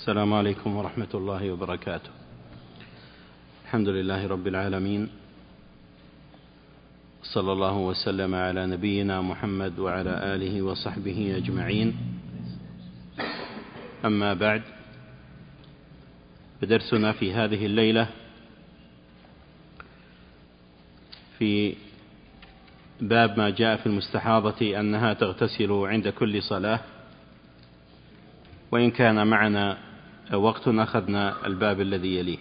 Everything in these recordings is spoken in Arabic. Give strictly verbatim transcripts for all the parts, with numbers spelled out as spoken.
السلام عليكم ورحمة الله وبركاته. الحمد لله رب العالمين، صلى الله وسلم على نبينا محمد وعلى آله وصحبه أجمعين. أما بعد، بدرسنا في هذه الليلة في باب ما جاء في المستحاضة أنها تغتسل عند كل صلاة، وإن كان معنا وقت أخذنا الباب الذي يليه.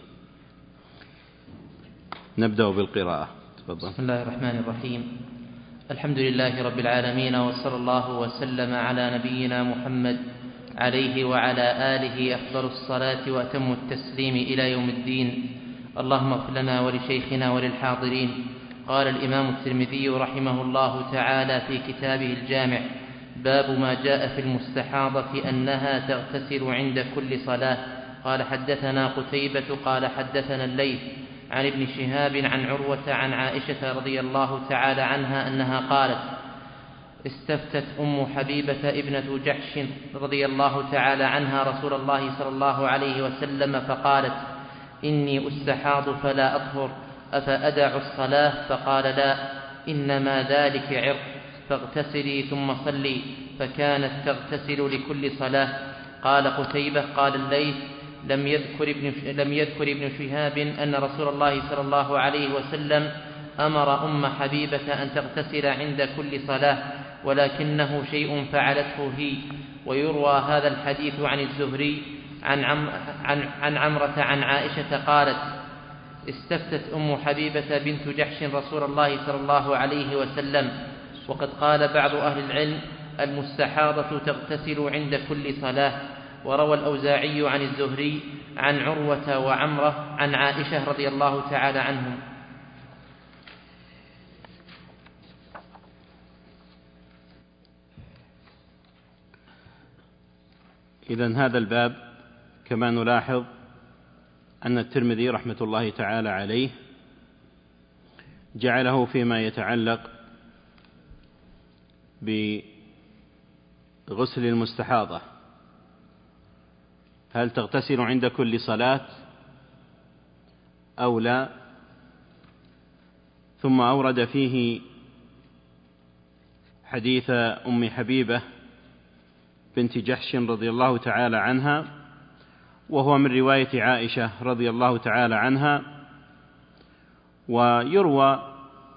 نبدأ بالقراءة. تفضل. بسم الله الرحمن الرحيم. الحمد لله رب العالمين، وصلى الله وسلم على نبينا محمد عليه وعلى آله أفضل الصلاة وأتم التسليم إلى يوم الدين. اللهم اغفر لنا ولشيخنا وللحاضرين. قال الإمام الترمذي رحمه الله تعالى في كتابه الجامع: باب ما جاء في المستحاضة أنها تغتسل عند كل صلاة. قال: حدثنا قتيبة قال حدثنا الليث عن ابن شهاب عن عروة عن عائشة رضي الله تعالى عنها أنها قالت: استفتت أم حبيبة ابنة جحش رضي الله تعالى عنها رسول الله صلى الله عليه وسلم فقالت: إني أستحاض فلا أطهر، أفأدع الصلاة؟ فقال: لا، إنما ذلك عرق، فاغتسلي ثم صلي. فكانت تغتسل لكل صلاة. قال قتيبة: قال الليث: لم يذكر ابن, لم يذكر ابن شهاب أن رسول الله صلى الله عليه وسلم أمر أم حبيبة أن تغتسل عند كل صلاة، ولكنه شيء فعلته هي. ويروى هذا الحديث عن الزهري عن, عم عن, عن عمرة عن عائشة قالت: استفتت أم حبيبة بنت جحش رسول الله صلى الله عليه وسلم. وقد قال بعض أهل العلم: المستحاضة تغتسل عند كل صلاة. وروى الأوزاعي عن الزهري عن عروة وعمرة عن عائشة رضي الله تعالى عنهم. إذن هذا الباب كما نلاحظ أن الترمذي رحمة الله تعالى عليه جعله فيما يتعلق بغسل المستحاضة، هل تغتسل عند كل صلاة أو لا؟ ثم أورد فيه حديث أم حبيبة بنت جحش رضي الله تعالى عنها، وهو من رواية عائشة رضي الله تعالى عنها. ويروى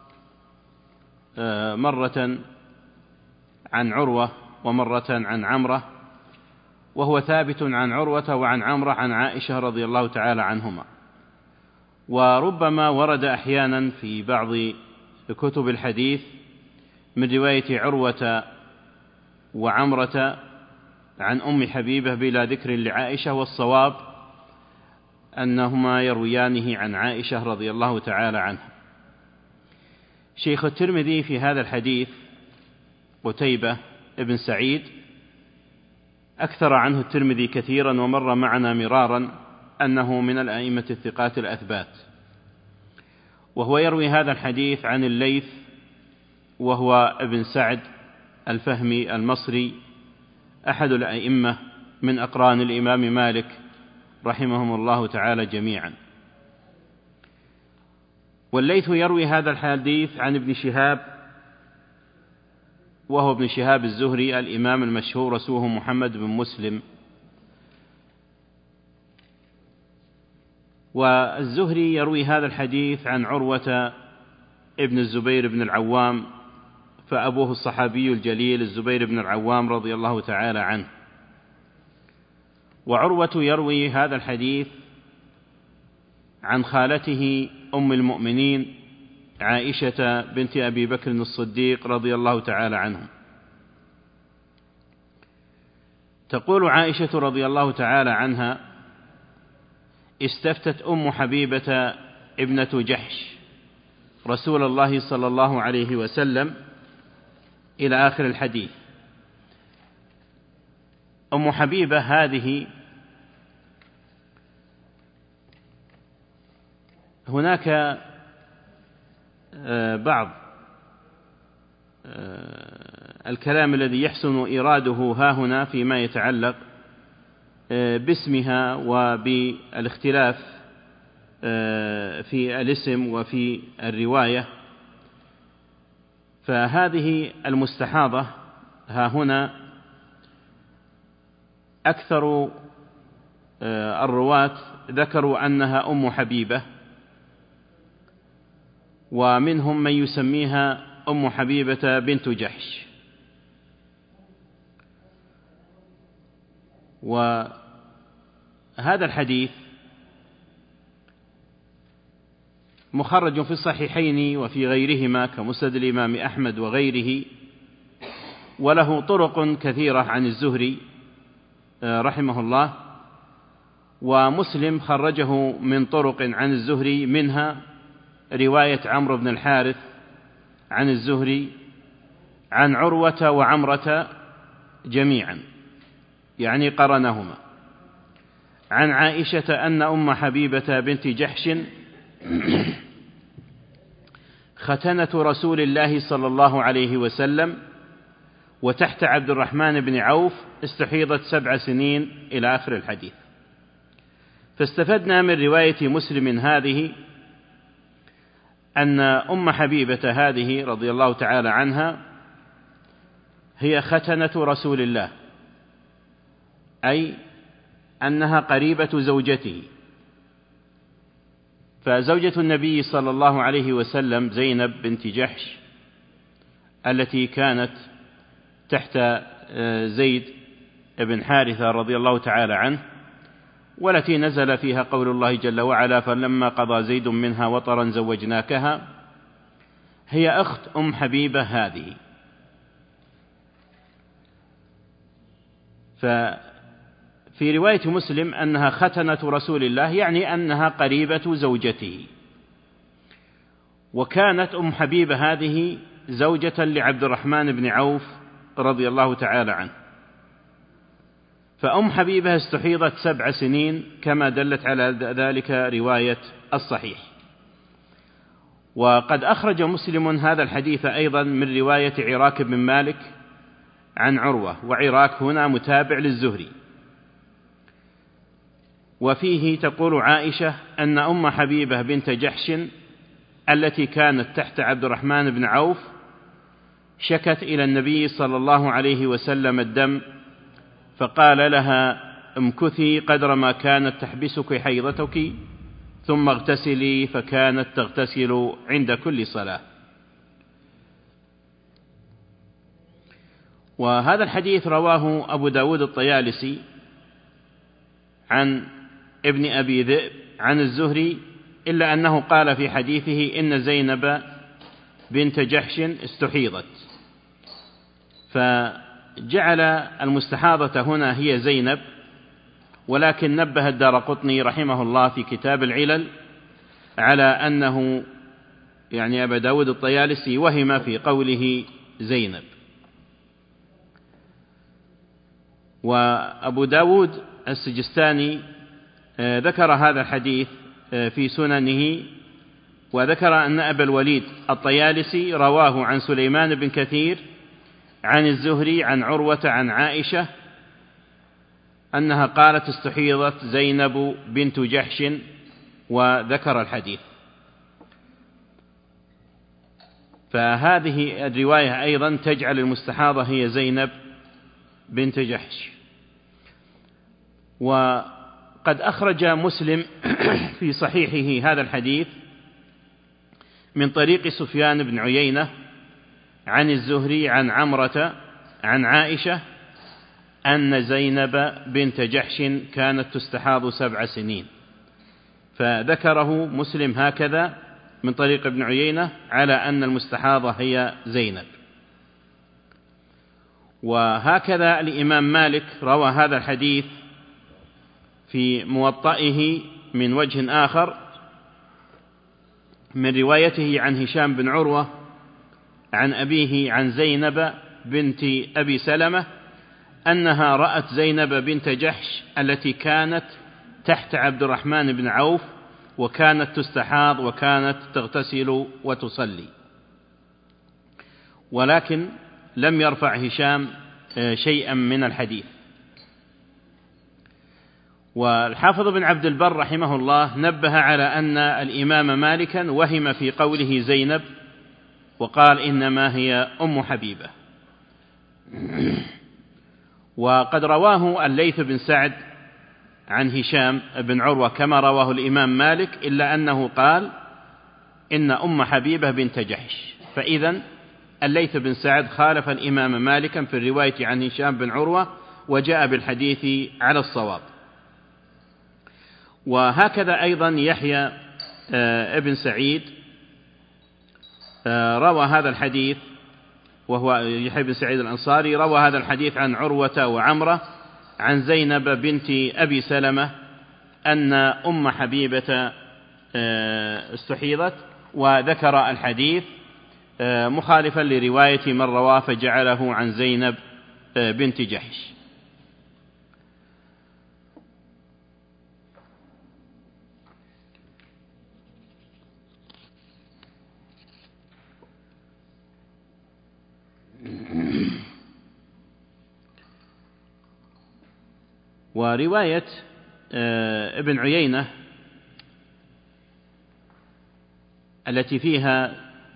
مرة عن عروة ومرة عن عمرة، وهو ثابت عن عروة وعن عمرة عن عائشة رضي الله تعالى عنهما. وربما ورد أحيانا في بعض كتب الحديث من رواية عروة وعمرة عن أم حبيبة بلا ذكر لعائشة، والصواب أنهما يرويانه عن عائشة رضي الله تعالى عنها. شيخ الترمذي في هذا الحديث قتيبة ابن سعيد أكثر عنه الترمذي كثيرا، ومر معنا مرارا أنه من الأئمة الثقات الأثبات. وهو يروي هذا الحديث عن الليث، وهو ابن سعد الفهمي المصري، أحد الأئمة من أقران الإمام مالك رحمهم الله تعالى جميعا. والليث يروي هذا الحديث عن ابن شهاب، وهو ابن شهاب الزهري الإمام المشهور، اسمه محمد بن مسلم. والزهري يروي هذا الحديث عن عروة ابن الزبير بن العوام، فأبوه الصحابي الجليل الزبير بن العوام رضي الله تعالى عنه. وعروة يروي هذا الحديث عن خالته أم المؤمنين عائشة بنت أبي بكر الصديق رضي الله تعالى عنهم. تقول عائشة رضي الله تعالى عنها: استفتت أم حبيبة ابنة جحش رسول الله صلى الله عليه وسلم إلى آخر الحديث. أم حبيبة هذه هناك بعض الكلام الذي يحسن إراده ها هنا فيما يتعلق باسمها وبالاختلاف في الاسم وفي الرواية، فهذه المستحاضة ها هنا أكثر الرواة ذكروا أنها أم حبيبة، ومنهم من يسميها أم حبيبة بنت جحش. وهذا الحديث مخرج في الصحيحين وفي غيرهما كمسند الإمام أحمد وغيره، وله طرق كثيرة عن الزهري رحمه الله، ومسلم خرجه من طرق عن الزهري، منها رواية عمرو بن الحارث عن الزهري عن عروة وعمرة جميعا، يعني قرنهما، عن عائشة أن أم حبيبة بنت جحش ختنة رسول الله صلى الله عليه وسلم وتحت عبد الرحمن بن عوف استحيضت سبع سنين إلى آخر الحديث. فاستفدنا من رواية مسلم هذه أن أم حبيبة هذه رضي الله تعالى عنها هي ختنة رسول الله، أي أنها قريبة زوجته. فزوجة النبي صلى الله عليه وسلم زينب بنت جحش التي كانت تحت زيد بن حارثة رضي الله تعالى عنه، والتي نزل فيها قول الله جل وعلا فلما قضى زيد منها وطرا زوجناكها، هي أخت أم حبيبة هذه. ففي رواية مسلم أنها ختنة رسول الله، يعني أنها قريبة زوجته. وكانت أم حبيبة هذه زوجة لعبد الرحمن بن عوف رضي الله تعالى عنه. فأم حبيبة استحيضت سبع سنين كما دلت على ذلك رواية الصحيح. وقد أخرج مسلم هذا الحديث أيضا من رواية عراك بن مالك عن عروة، وعراك هنا متابع للزهري، وفيه تقول عائشة أن أم حبيبة بنت جحش التي كانت تحت عبد الرحمن بن عوف شكت إلى النبي صلى الله عليه وسلم الدم، فقال لها امكثي قدر ما كانت تحبسك حيضتك ثم اغتسلي، فكانت تغتسل عند كل صلاة. وهذا الحديث رواه أبو داود الطيالسي عن ابن أبي ذئب عن الزهري، إلا أنه قال في حديثه إن زينب بنت جحش استحيضت، فجعل المستحاضة هنا هي زينب. ولكن نبه الدارقطني رحمه الله في كتاب العلل على أنه يعني أبا داود الطيالسي وهم في قوله زينب. وأبو داود السجستاني ذكر هذا الحديث في سننه، وذكر أن أبا الوليد الطيالسي رواه عن سليمان بن كثير عن الزهري عن عروة عن عائشة أنها قالت استحيضت زينب بنت جحش، وذكر الحديث. فهذه الرواية أيضا تجعل المستحاضة هي زينب بنت جحش. وقد أخرج مسلم في صحيحه هذا الحديث من طريق سفيان بن عيينة عن الزهري عن عمرة عن عائشة أن زينب بنت جحش كانت تستحاض سبع سنين، فذكره مسلم هكذا من طريق ابن عيينة على أن المستحاضة هي زينب. وهكذا الإمام مالك روى هذا الحديث في موطئه من وجه آخر من روايته عن هشام بن عروة عن أبيه عن زينب بنت أبي سلمة أنها رأت زينب بنت جحش التي كانت تحت عبد الرحمن بن عوف، وكانت تستحاض وكانت تغتسل وتصلي. ولكن لم يرفع هشام شيئا من الحديث. والحافظ بن عبد البر رحمه الله نبه على أن الإمام مالكا وهم في قوله زينب وقال إنما هي أم حبيبة. وقد رواه الليث بن سعد عن هشام بن عروة كما رواه الإمام مالك، إلا أنه قال إن أم حبيبة بنت جحش، فإذا الليث بن سعد خالف الإمام مالكا في الرواية عن هشام بن عروة وجاء بالحديث على الصواب. وهكذا أيضا يحيى ابن سعيد روى هذا الحديث، وهو يحيى بن سعيد الأنصاري روى هذا الحديث عن عروة وعمرة عن زينب بنت أبي سلمة أن أم حبيبة استحيضت، وذكر الحديث مخالفا لرواية من رواه فجعله عن زينب بنت جحش. ورواية ابن عيينة التي فيها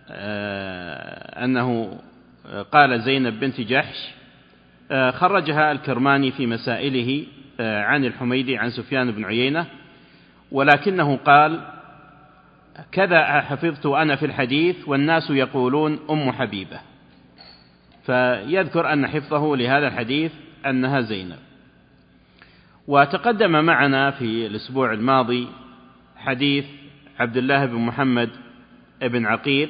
أنه قال زينب بنت جحش خرجها الكرماني في مسائله عن الحميدي عن سفيان بن عيينة، ولكنه قال كذا حفظت أنا في الحديث والناس يقولون أم حبيبة، فيذكر أن حفظه لهذا الحديث أنها زينب. وتقدم معنا في الأسبوع الماضي حديث عبد الله بن محمد بن عقيل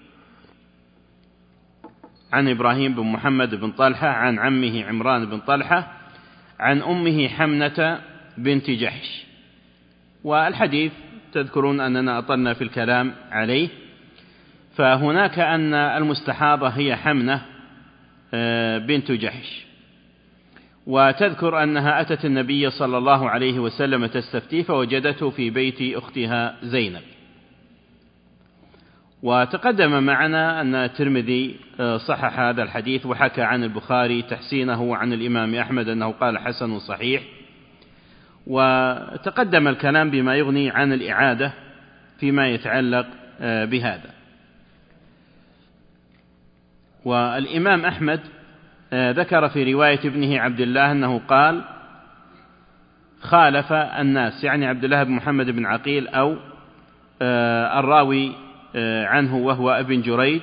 عن إبراهيم بن محمد بن طلحة عن عمه عمران بن طلحة عن أمه حمنة بنت جحش، والحديث تذكرون أننا أطلنا في الكلام عليه. فهناك أن المستحاضة هي حمنة بنت جحش، وتذكر أنها أتت النبي صلى الله عليه وسلم تستفتيه فوجدته في بيت أختها زينب. وتقدم معنا أن الترمذي صحح هذا الحديث وحكى عن البخاري تحسينه عن الإمام أحمد أنه قال حسن صحيح، وتقدم الكلام بما يغني عن الإعادة فيما يتعلق بهذا. والإمام أحمد ذكر في رواية ابنه عبد الله أنه قال خالف الناس، يعني عبد الله بن محمد بن عقيل أو الراوي عنه وهو ابن جريج،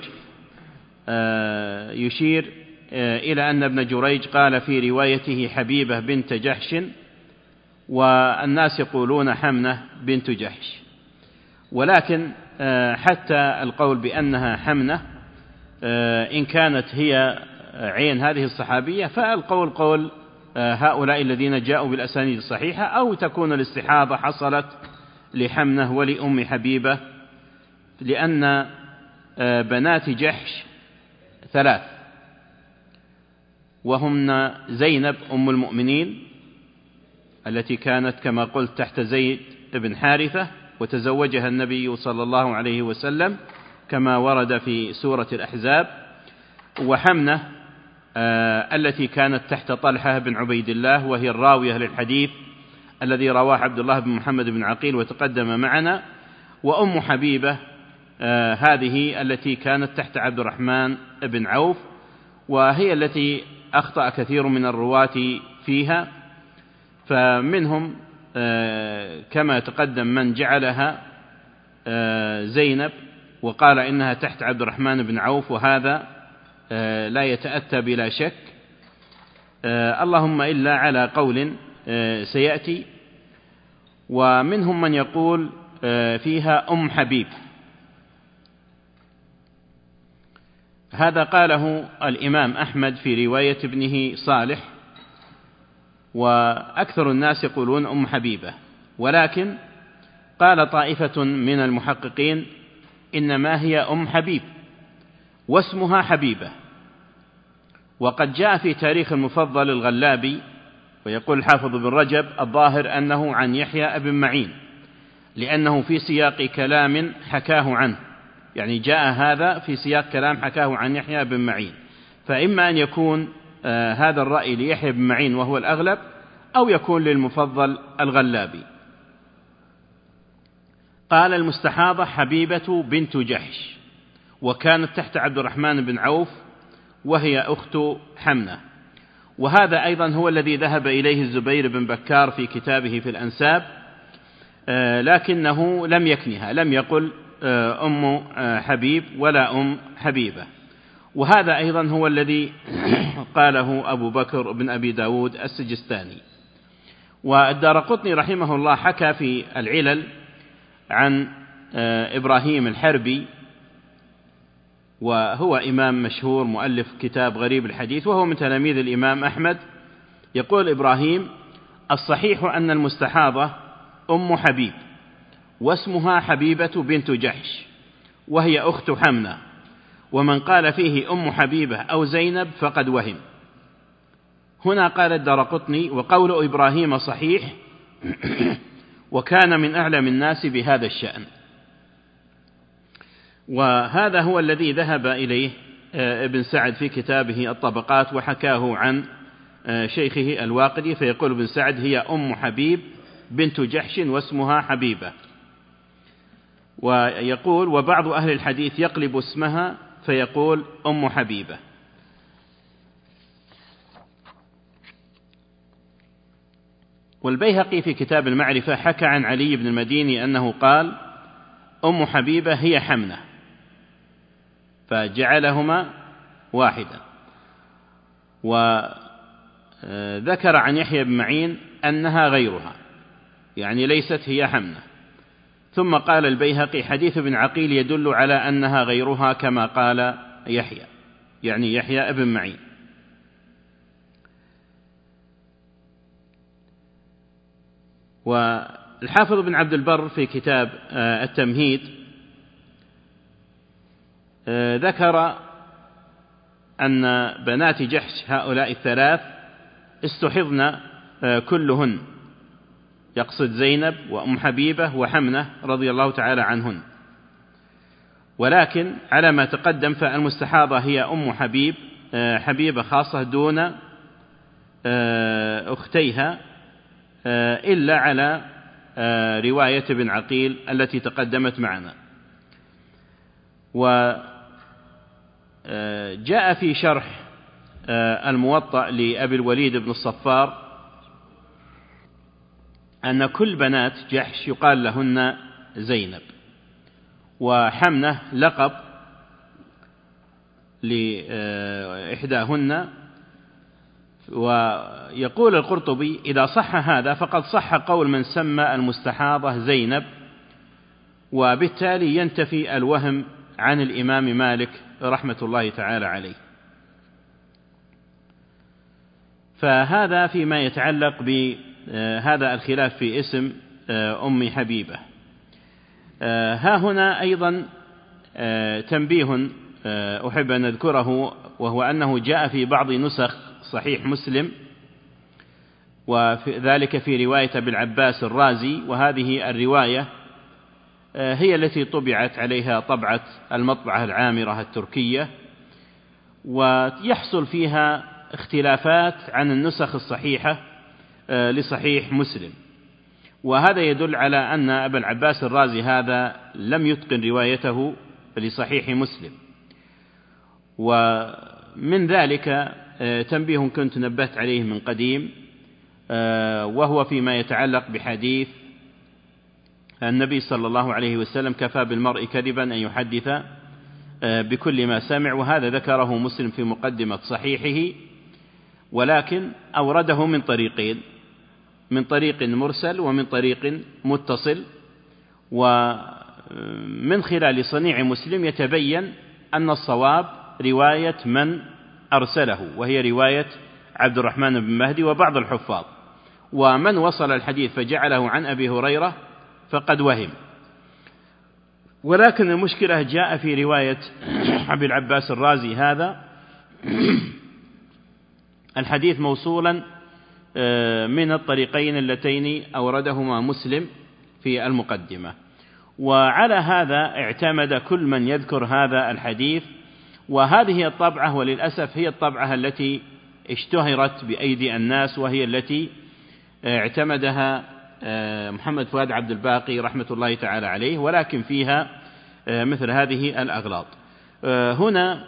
يشير إلى أن ابن جريج قال في روايته حبيبة بنت جحش والناس يقولون حمنة بنت جحش. ولكن حتى القول بأنها حمنة إن كانت هي عين هذه الصحابية فالقول قول هؤلاء الذين جاءوا بالأسانيد الصحيحة، أو تكون الاستحاضة حصلت لحمنة ولأم حبيبة، لأن بنات جحش ثلاث، وهن زينب أم المؤمنين التي كانت كما قلت تحت زيد بن حارثة وتزوجها النبي صلى الله عليه وسلم كما ورد في سورة الأحزاب، وحمنة التي كانت تحت طلحة بن عبيد الله وهي الراوية للحديث الذي رواه عبد الله بن محمد بن عقيل وتقدم معنا، وأم حبيبة هذه التي كانت تحت عبد الرحمن بن عوف، وهي التي أخطأ كثير من الرواة فيها، فمنهم كما تقدم من جعلها زينب وقال إنها تحت عبد الرحمن بن عوف، وهذا لا يتأتى بلا شك، اللهم إلا على قول سيأتي. ومنهم من يقول فيها أم حبيب، هذا قاله الإمام أحمد في رواية ابنه صالح، وأكثر الناس يقولون أم حبيبة، ولكن قال طائفة من المحققين إنما هي أم حبيب واسمها حبيبة. وقد جاء في تاريخ المفضل الغلابي ويقول الحافظ بن رجب الظاهر أنه عن يحيى بن معين، لأنه في سياق كلام حكاه عنه، يعني جاء هذا في سياق كلام حكاه عن يحيى بن معين، فإما أن يكون آه هذا الرأي ليحيى بن معين وهو الأغلب، أو يكون للمفضل الغلابي. قال: المستحاضة حبيبة بنت جحش، وكانت تحت عبد الرحمن بن عوف، وهي أخت حمنة. وهذا أيضا هو الذي ذهب إليه الزبير بن بكار في كتابه في الأنساب، لكنه لم يكنها، لم يقل أم حبيب ولا أم حبيبة. وهذا أيضا هو الذي قاله أبو بكر بن أبي داود السجستاني. والدارقطني رحمه الله حكى في العلل عن إبراهيم الحربي، وهو إمام مشهور مؤلف كتاب غريب الحديث، وهو من تلاميذ الإمام أحمد. يقول إبراهيم: الصحيح أن المستحاضة أم حبيب، واسمها حبيبة بنت جحش، وهي أخت حمنة، ومن قال فيه أم حبيبة أو زينب فقد وهم. هنا قال الدارقطني: وقول إبراهيم صحيح، وكان من أعلم الناس بهذا الشأن. وهذا هو الذي ذهب إليه ابن سعد في كتابه الطبقات، وحكاه عن شيخه الواقدي، فيقول ابن سعد: هي أم حبيب بنت جحش واسمها حبيبة. ويقول: وبعض أهل الحديث يقلب اسمها فيقول أم حبيبة. والبيهقي في كتاب المعرفة حكى عن علي بن المديني أنه قال: أم حبيبة هي حمنة، فجعلهما واحدا. وذكر عن يحيى بن معين أنها غيرها، يعني ليست هي حمنة. ثم قال البيهقي: حديث ابن عقيل يدل على أنها غيرها كما قال يحيى، يعني يحيى ابن معين. والحافظ بن عبد البر في كتاب التمهيد ذكر أن بنات جحش هؤلاء الثلاث استحضن كلهن، يقصد زينب وأم حبيبة وحمنة رضي الله تعالى عنهن. ولكن على ما تقدم فالمستحاضة هي أم حبيب حبيبة خاصة دون أختيها، إلا على رواية ابن عقيل التي تقدمت معنا. وجاء في شرح الموطأ لأبي الوليد بن الصفار أن كل بنات جحش يقال لهن زينب، وحمنة لقب لإحداهن. ويقول القرطبي: إذا صح هذا فقد صح قول من سمى المستحاضة زينب، وبالتالي ينتفي الوهم عن الإمام مالك رحمة الله تعالى عليه. فهذا فيما يتعلق بهذا الخلاف في اسم أم حبيبة. ها هنا أيضا تنبيه أحب أن أذكره، وهو أنه جاء في بعض نسخ صحيح مسلم، وذلك في رواية أبي العباس الرازي، وهذه الرواية هي التي طبعت عليها طبعة المطبعة العامرة التركية، ويحصل فيها اختلافات عن النسخ الصحيحة لصحيح مسلم. وهذا يدل على أن أبا العباس الرازي هذا لم يتقن روايته لصحيح مسلم. ومن ذلك تنبيه كنت نبهت عليه من قديم، وهو فيما يتعلق بحديث النبي صلى الله عليه وسلم: كفى بالمرء كذبا أن يحدث بكل ما سمع. وهذا ذكره مسلم في مقدمة صحيحه، ولكن أورده من طريقين: من طريق مرسل ومن طريق متصل. ومن خلال صنيع مسلم يتبين أن الصواب رواية من أرسله، وهي رواية عبد الرحمن بن مهدي وبعض الحفاظ. ومن وصل الحديث فجعله عن أبي هريرة فقد وهم. ولكن المشكلة جاء في رواية أبي العباس الرازي هذا الحديث موصولا من الطريقين اللتين أوردهما مسلم في المقدمة. وعلى هذا اعتمد كل من يذكر هذا الحديث. وهذه الطبعة وللأسف هي الطبعة التي اشتهرت بأيدي الناس، وهي التي اعتمدها محمد فؤاد عبد الباقي رحمة الله تعالى عليه، ولكن فيها مثل هذه الأغلاط. هنا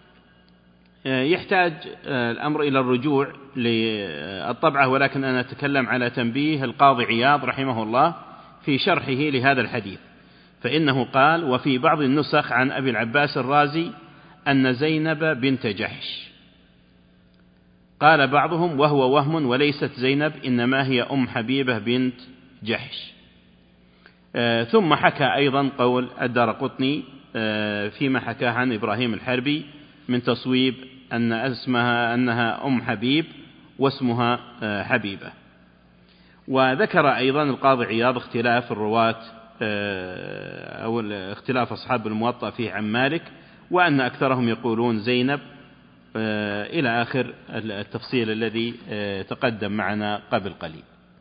يحتاج الأمر إلى الرجوع للطبعة، ولكن أنا أتكلم على تنبيه القاضي عياض رحمه الله في شرحه لهذا الحديث، فإنه قال: وفي بعض النسخ عن أبي العباس الرازي أن زينب بنت جحش. قال بعضهم: وهو وهم وليست زينب، إنما هي أم حبيبة بنت جحش. آه ثم حكى أيضا قول الدارقطني آه فيما حكاه عن إبراهيم الحربي من تصويب أن اسمها أنها أم حبيب واسمها آه حبيبة. وذكر أيضا القاضي عياض اختلاف الرواة آه أو اختلاف أصحاب الموطأ فيه عن مالك، وأن أكثرهم يقولون زينب آه إلى آخر التفصيل الذي آه تقدم معنا قبل قليل.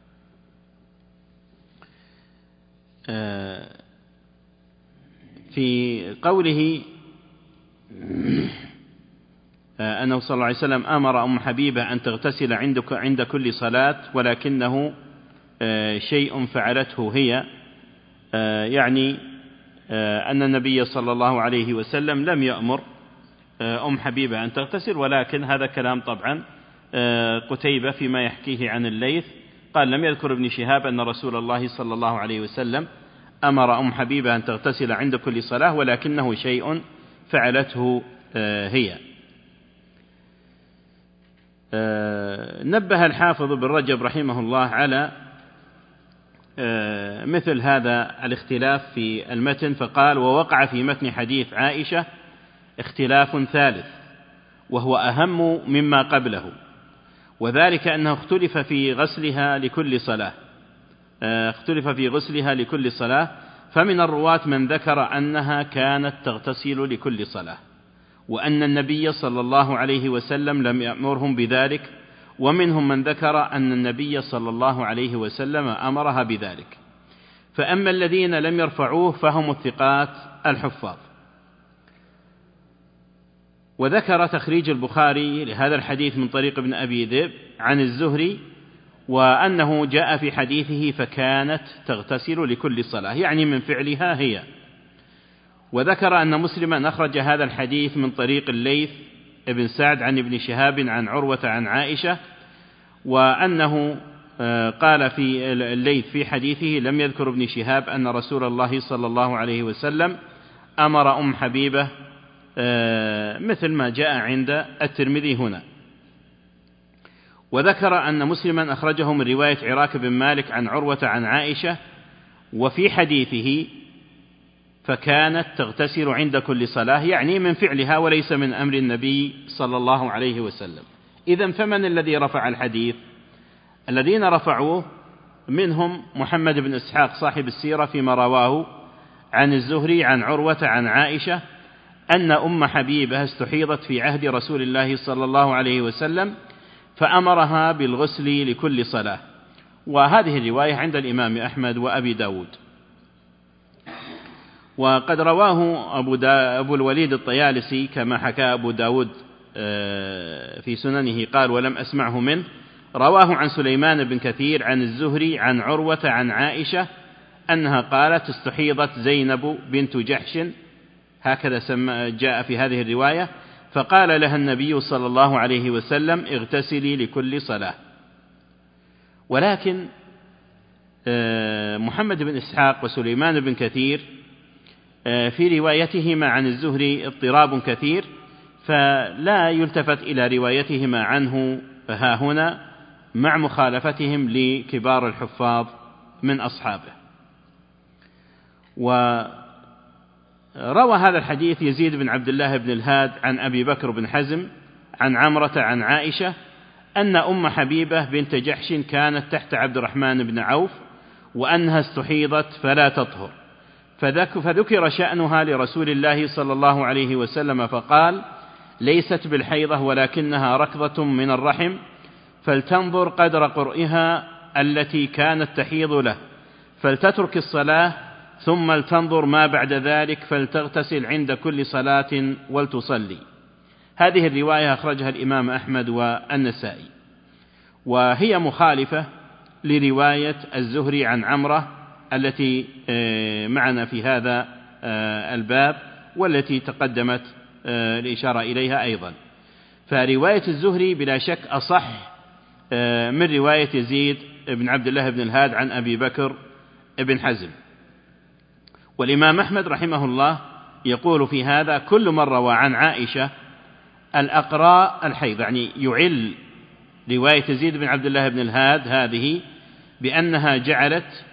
آه في قوله آه أنه صلى الله عليه وسلم أمر أم حبيبة أن تغتسل عندك عند كل صلاة، ولكنه آه شيء فعلته هي، آه يعني آه أن النبي صلى الله عليه وسلم لم يأمر آه أم حبيبة أن تغتسل، ولكن هذا كلام طبعا آه قتيبة فيما يحكيه عن الليث، قال: لم يذكر ابن شهاب أن رسول الله صلى الله عليه وسلم أمر أم حبيبة أن تغتسل عند كل صلاة، ولكنه شيء فعلته آه هي. آه نبه الحافظ بن رجب رحمه الله على آه مثل هذا الاختلاف في المتن، فقال: ووقع في متن حديث عائشة اختلاف ثالث وهو أهم مما قبله، وذلك أنه اختلف في غسلها لكل صلاة اختلف في غسلها لكل صلاة فمن الرواة من ذكر أنها كانت تغتسل لكل صلاة، وأن النبي صلى الله عليه وسلم لم يأمرهم بذلك، ومنهم من ذكر أن النبي صلى الله عليه وسلم أمرها بذلك. فأما الذين لم يرفعوه فهم الثقات الحفاظ. وذكر تخريج البخاري لهذا الحديث من طريق ابن أبي ذئب عن الزهري، وأنه جاء في حديثه فكانت تغتسل لكل صلاة، يعني من فعلها هي. وذكر أن مسلما أخرج هذا الحديث من طريق الليث ابن سعد عن ابن شهاب عن عروة عن عائشة، وأنه قال في الليث في حديثه: لم يذكر ابن شهاب أن رسول الله صلى الله عليه وسلم أمر أم حبيبة مثل ما جاء عند الترمذي هنا. وذكر أن مسلما أخرجه من رواية عراك بن مالك عن عروة عن عائشة، وفي حديثه فكانت تغتسل عند كل صلاة، يعني من فعلها وليس من أمر النبي صلى الله عليه وسلم. إذن فمن الذي رفع الحديث؟ الذين رفعوه منهم محمد بن إسحاق صاحب السيرة فيما رواه عن الزهري عن عروة عن عائشة أن أم حبيبة استحيضت في عهد رسول الله صلى الله عليه وسلم فأمرها بالغسل لكل صلاة، وهذه الرواية عند الإمام أحمد وأبي داود. وقد رواه أبو, دا أبو الوليد الطيالسي كما حكى أبو داود في سننه قال: ولم أسمعه منه. رواه عن سليمان بن كثير عن الزهري عن عروة عن عائشة أنها قالت: استحيضت زينب بنت جحش، هكذا جاء في هذه الرواية، فقال لها النبي صلى الله عليه وسلم: اغتسلي لكل صلاة. ولكن محمد بن إسحاق وسليمان بن كثير في روايتهما عن الزهري اضطراب كثير، فلا يلتفت إلى روايتهما عنه ها هنا مع مخالفتهم لكبار الحفاظ من أصحابه. وروى هذا الحديث يزيد بن عبد الله بن الهاد عن أبي بكر بن حزم عن عمرة عن عائشة أن أم حبيبة بنت جحش كانت تحت عبد الرحمن بن عوف، وأنها استحيضت فلا تطهر، فذكر شأنها لرسول الله صلى الله عليه وسلم فقال: ليست بالحيضة ولكنها ركضة من الرحم، فلتنظر قدر قرئها التي كانت تحيض له، فلتترك الصلاة ثم لتنظر ما بعد ذلك، فلتغتسل عند كل صلاة ولتصلي. هذه الرواية أخرجها الإمام أحمد والنسائي، وهي مخالفة لرواية الزهري عن عمرة التي معنا في هذا الباب والتي تقدمت الإشارة إليها أيضا. فرواية الزهري بلا شك أصح من رواية يزيد بن عبد الله بن الهاد عن أبي بكر بن حزم. والإمام أحمد رحمه الله يقول في هذا: كل من روى عن عائشة الأقراء الحيض، يعني يعل رواية يزيد بن عبد الله بن الهاد هذه بأنها جعلت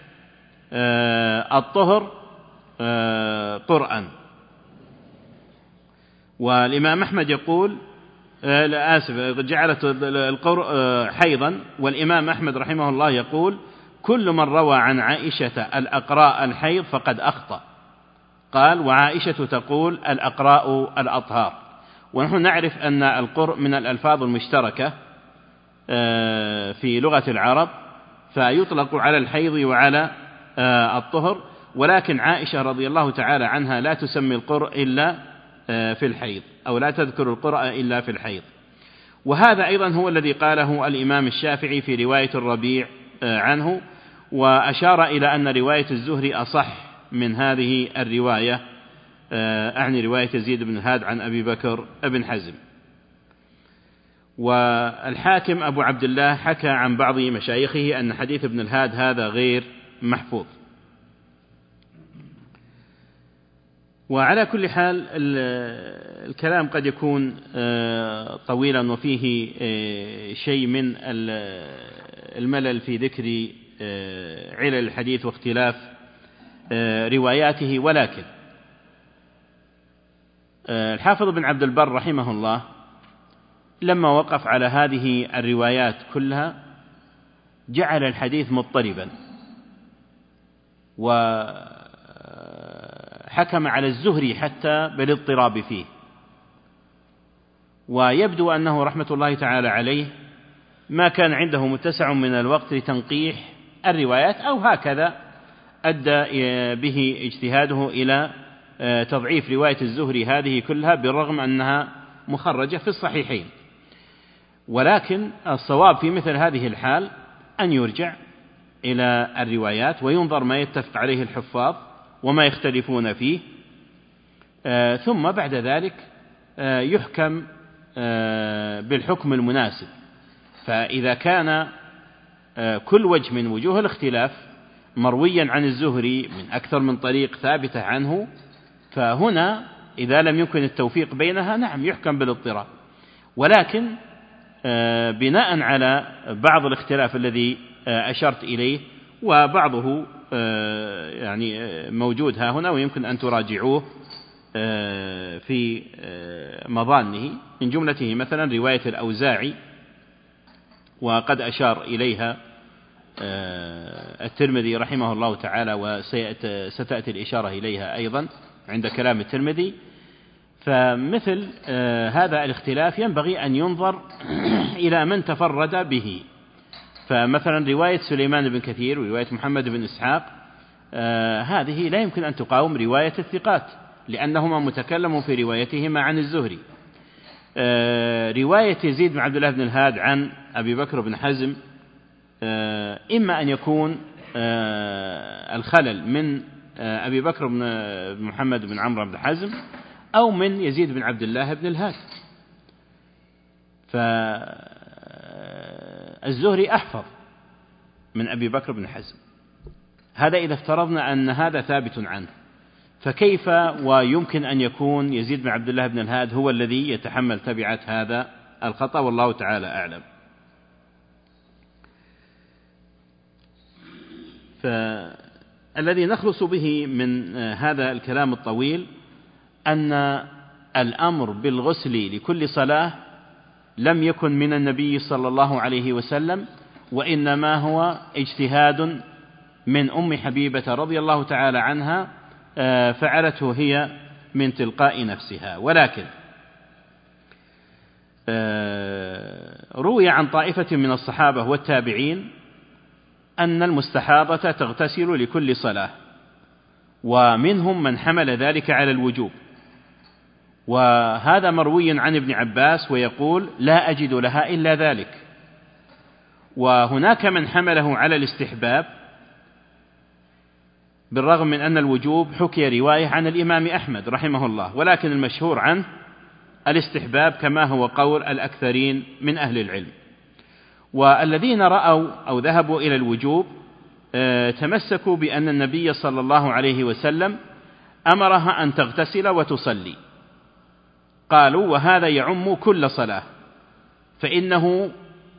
الطهر قرآن. والإمام أحمد يقول لا آسف جعلت القر حيضا. والإمام أحمد رحمه الله يقول: كل من روى عن عائشة الأقراء الحيض فقد أخطأ. قال: وعائشة تقول الأقراء الأطهار. ونحن نعرف أن القرء من الألفاظ المشتركة في لغة العرب، فيطلق على الحيض وعلى الطهر، ولكن عائشة رضي الله تعالى عنها لا تسمي القرء إلا في الحيض، أو لا تذكر القرء إلا في الحيض. وهذا أيضا هو الذي قاله الإمام الشافعي في رواية الربيع عنه، وأشار إلى أن رواية الزهري أصح من هذه الرواية، أعني رواية يزيد بن الهاد عن أبي بكر بن حزم. والحاكم أبو عبد الله حكى عن بعض مشايخه أن حديث ابن الهاد هذا غير محفوظ. وعلى كل حال الكلام قد يكون طويلا وفيه شيء من الملل في ذكر علل الحديث واختلاف رواياته، ولكن الحافظ بن عبد البر رحمه الله لما وقف على هذه الروايات كلها جعل الحديث مضطربا، وحكم على الزهري حتى بالاضطراب فيه. ويبدو أنه رحمة الله تعالى عليه ما كان عنده متسع من الوقت لتنقيح الروايات، أو هكذا أدى به اجتهاده إلى تضعيف رواية الزهري هذه كلها، بالرغم أنها مخرجة في الصحيحين. ولكن الصواب في مثل هذه الحال أن يرجع إلى الروايات وينظر ما يتفق عليه الحفاظ وما يختلفون فيه، ثم بعد ذلك يحكم بالحكم المناسب. فإذا كان كل وجه من وجوه الاختلاف مرويا عن الزهري من أكثر من طريق ثابتة عنه، فهنا إذا لم يمكن التوفيق بينها نعم يحكم بالاضطراب. ولكن بناء على بعض الاختلاف الذي أشرت إليه، وبعضه يعني موجود ها هنا ويمكن أن تراجعوه في مظانه، من جملته مثلا رواية الأوزاعي، وقد أشار إليها الترمذي رحمه الله تعالى، وستأتي الإشارة إليها أيضا عند كلام الترمذي. فمثل هذا الاختلاف ينبغي أن ينظر إلى من تفرد به. فمثلا رواية سليمان بن كثير ورواية محمد بن إسحاق هذه لا يمكن أن تقاوم رواية الثقات، لأنهما متكلم في روايتهما عن الزهري. رواية يزيد بن عبد الله بن الهاد عن أبي بكر بن حزم إما أن يكون الخلل من أبي بكر بن محمد بن عمرو بن حزم أو من يزيد بن عبد الله بن الهاد. فالزهري أحفظ من أبي بكر بن حزم، هذا إذا افترضنا أن هذا ثابت عنه، فكيف ويمكن أن يكون يزيد بن عبد الله بن الهاد هو الذي يتحمل تبعات هذا الخطأ؟ والله تعالى أعلم. فالذي نخلص به من هذا الكلام الطويل أن الأمر بالغسل لكل صلاة لم يكن من النبي صلى الله عليه وسلم، وإنما هو اجتهاد من أم حبيبة رضي الله تعالى عنها، فعلته هي من تلقاء نفسها. ولكن روي عن طائفة من الصحابة والتابعين أن المستحاضة تغتسل لكل صلاة، ومنهم من حمل ذلك على الوجوب، وهذا مروي عن ابن عباس ويقول لا أجد لها إلا ذلك. وهناك من حمله على الاستحباب، بالرغم من أن الوجوب حكي رواية عن الإمام أحمد رحمه الله، ولكن المشهور عنه الاستحباب كما هو قول الأكثرين من أهل العلم. والذين رأوا أو ذهبوا إلى الوجوب تمسكوا بأن النبي صلى الله عليه وسلم أمرها أن تغتسل وتصلي، قالوا وهذا يعم كل صلاة، فإنه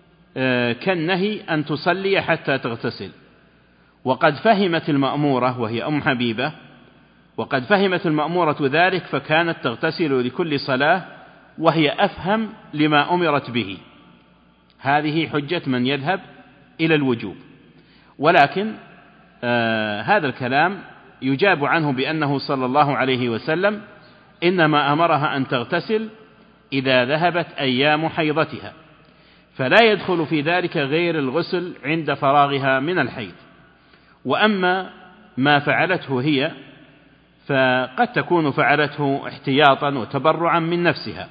كالنهي أن تصلي حتى تغتسل. وقد فهمت المأمورة وهي أم حبيبة، وقد فهمت المأمورة ذلك فكانت تغتسل لكل صلاة، وهي أفهم لما أمرت به. هذه حجة من يذهب إلى الوجوب، ولكن آه هذا الكلام يجاب عنه بأنه صلى الله عليه وسلم إنما أمرها أن تغتسل إذا ذهبت أيام حيضتها، فلا يدخل في ذلك غير الغسل عند فراغها من الحيض. وأما ما فعلته هي فقد تكون فعلته احتياطا وتبرعا من نفسها.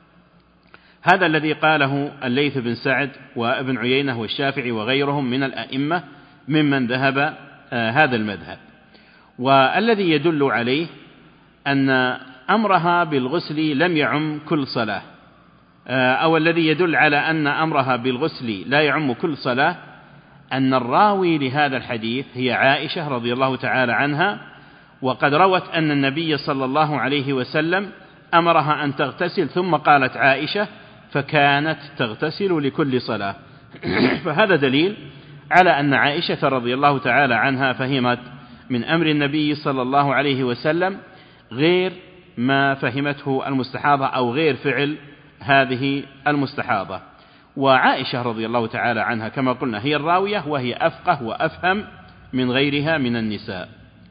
هذا الذي قاله الليث بن سعد وابن عيينة والشافعي وغيرهم من الأئمة ممن ذهب آه هذا المذهب. والذي يدل عليه أن أمرها بالغسل لم يعم كل صلاة، آه أو الذي يدل على أن أمرها بالغسل لا يعم كل صلاة أن الراوي لهذا الحديث هي عائشة رضي الله تعالى عنها، وقد روت أن النبي صلى الله عليه وسلم أمرها أن تغتسل، ثم قالت عائشة فكانت تغتسل لكل صلاة. فهذا دليل على أن عائشة رضي الله تعالى عنها فهمت من أمر النبي صلى الله عليه وسلم غير ما فهمته المستحاضة أو غير فعل هذه المستحاضة. وعائشة رضي الله تعالى عنها كما قلنا هي الراوية، وهي أفقه وأفهم من غيرها من النساء.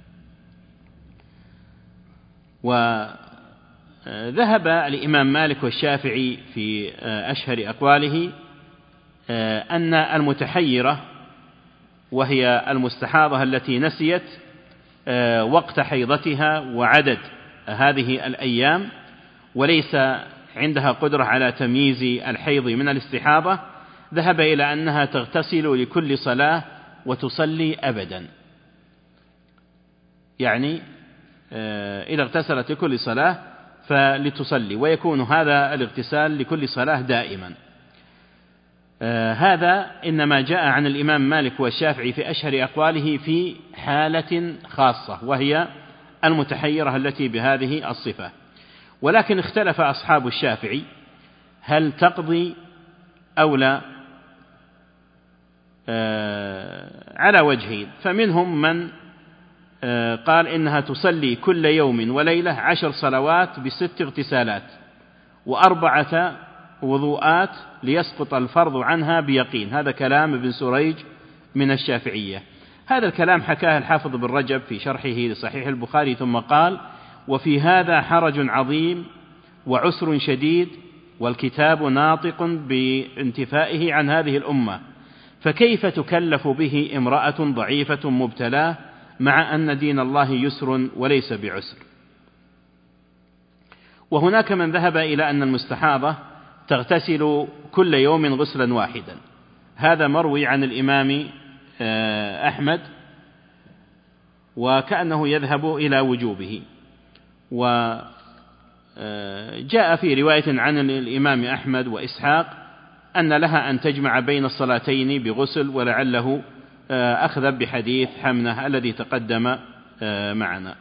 وذهب الإمام مالك والشافعي في أشهر أقواله أن المتحيرة وهي المستحاضة التي نسيت وقت حيضتها وعدد هذه الأيام وليس عندها قدرة على تمييز الحيض من الاستحاضة، ذهب إلى أنها تغتسل لكل صلاة وتصلي أبدا، يعني إذا اغتسلت لكل صلاة فلتصلي، ويكون هذا الاغتسال لكل صلاة دائما. هذا إنما جاء عن الإمام مالك والشافعي في أشهر أقواله في حالة خاصة، وهي المتحيرة التي بهذه الصفة. ولكن اختلف أصحاب الشافعي هل تقضي أو لا على وجهين، فمنهم من قال إنها تصلي كل يوم وليلة عشر صلوات بست اغتسالات وأربعة وضوءات ليسقط الفرض عنها بيقين. هذا كلام ابن سريج من الشافعية. هذا الكلام حكاه الحافظ بن رجب في شرحه لصحيح البخاري، ثم قال: وفي هذا حرج عظيم وعسر شديد، والكتاب ناطق بانتفائه عن هذه الأمة، فكيف تكلف به امرأة ضعيفة مبتلاة مع أن دين الله يسر وليس بعسر. وهناك من ذهب إلى أن المستحاضة تغتسل كل يوم غسلا واحدا، هذا مروي عن الإمام أحمد وكأنه يذهب إلى وجوبه. وجاء في رواية عن الإمام أحمد وإسحاق أن لها أن تجمع بين الصلاتين بغسل، ولعله أخذ بحديث حمنة الذي تقدم معنا.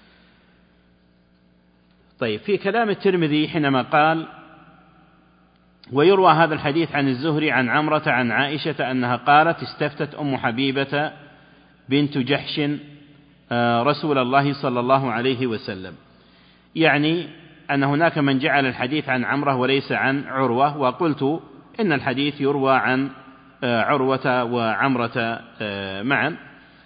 طيب، في كلام الترمذي حينما قال: ويروى هذا الحديث عن الزهري عن عمرة عن عائشة أنها قالت: استفتت أم حبيبة بنت جحش رسول الله صلى الله عليه وسلم، يعني أن هناك من جعل الحديث عن عمرة وليس عن عروة، وقلت إن الحديث يروى عن عروة وعمرة معا.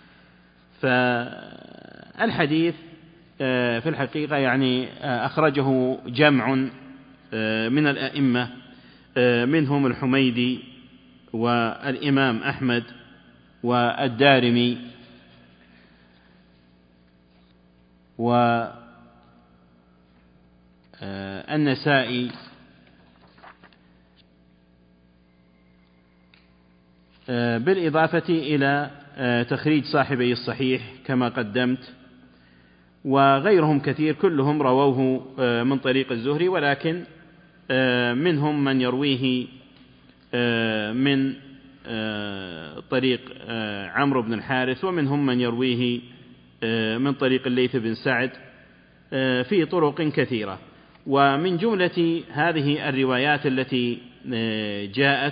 فالحديث في الحقيقة يعني أخرجه جمع من الأئمة، منهم الحميدي والإمام أحمد والدارمي والنسائي بالإضافة إلى تخريج صاحبي الصحيح كما قدمت، وغيرهم كثير كلهم رووه من طريق الزهري، ولكن منهم من يرويه من طريق عمرو بن الحارث، ومنهم من يرويه من طريق الليث بن سعد في طرق كثيرة. ومن جملة هذه الروايات التي جاءت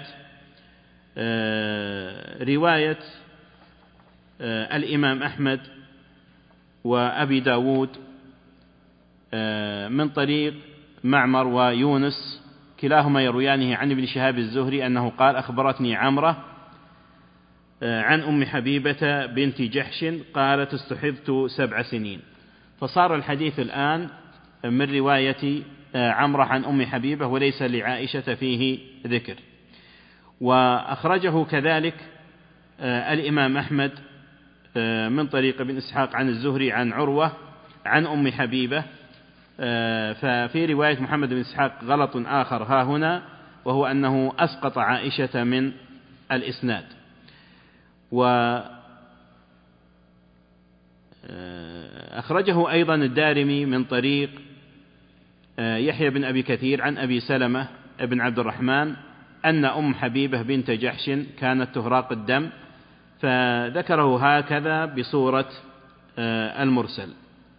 رواية الإمام أحمد وأبي داود من طريق معمر ويونس، كلاهما يرويانه عن ابن شهاب الزهري أنه قال: أخبرتني عمرة عن أم حبيبة بنت جحش قالت: استحضت سبع سنين. فصار الحديث الآن من رواية عمرة عن أم حبيبة وليس لعائشة فيه ذكر. وأخرجه كذلك الإمام أحمد من طريق ابن إسحاق عن الزهري عن عروة عن أم حبيبة، ففي رواية محمد بن إسحاق غلط آخر ها هنا، وهو أنه أسقط عائشة من الإسناد. وأخرجه أيضا الدارمي من طريق يحيى بن أبي كثير عن أبي سلمة بن عبد الرحمن أن أم حبيبة بنت جحش كانت تهراق الدم، فذكره هكذا بصورة المرسل.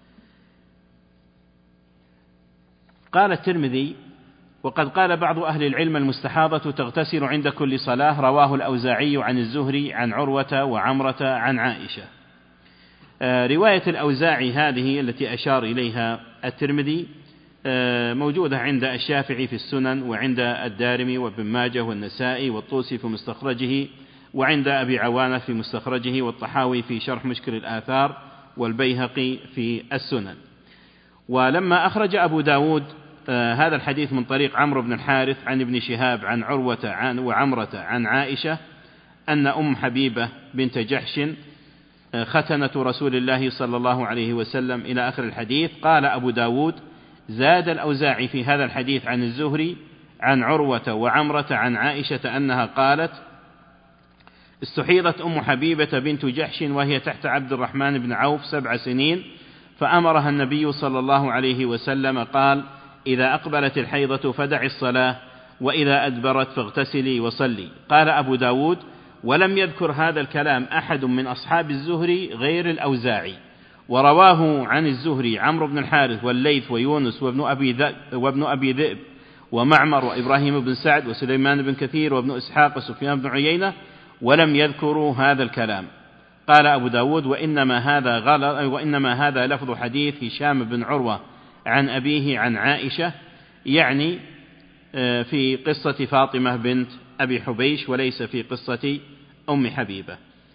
قال الترمذي: وقد قال بعض أهل العلم المستحاضة تغتسل عند كل صلاة، رواه الأوزاعي عن الزهري عن عروة وعمرة عن عائشة. رواية الأوزاعي هذه التي أشار إليها الترمذي موجودة عند الشافعي في السنن، وعند الدارمي وابن ماجه والنسائي والطوسي في مستخرجه، وعند أبي عوانة في مستخرجه، والطحاوي في شرح مشكل الآثار، والبيهقي في السنن. ولما أخرج أبو داود هذا الحديث من طريق عمرو بن الحارث عن ابن شهاب عن عروة عن وعمرة عن عائشة أن أم حبيبة بنت جحش ختنة رسول الله صلى الله عليه وسلم إلى آخر الحديث، قال أبو داود: زاد الأوزاعي في هذا الحديث عن الزهري عن عروة وعمرة عن عائشة أنها قالت: استحيضت أم حبيبة بنت جحش وهي تحت عبد الرحمن بن عوف سبع سنين، فأمرها النبي صلى الله عليه وسلم قال: إذا أقبلت الحيضة فدع الصلاة، وإذا أدبرت فاغتسلي وصلي. قال أبو داود: ولم يذكر هذا الكلام أحد من أصحاب الزهري غير الأوزاعي، ورواه عن الزهري عمرو بن الحارث والليث ويونس وابن أبي ذئب, وابن أبي ذئب ومعمر وإبراهيم بن سعد وسليمان بن كثير وابن إسحاق وسفيان بن عيينة، ولم يذكروا هذا الكلام. قال أبو داود: وإنما هذا غلط، وإنما هذا لفظ حديث هشام بن عروة عن أبيه عن عائشة، يعني في قصة فاطمة بنت أبي حبيش، وليس في قصة أم حبيبة.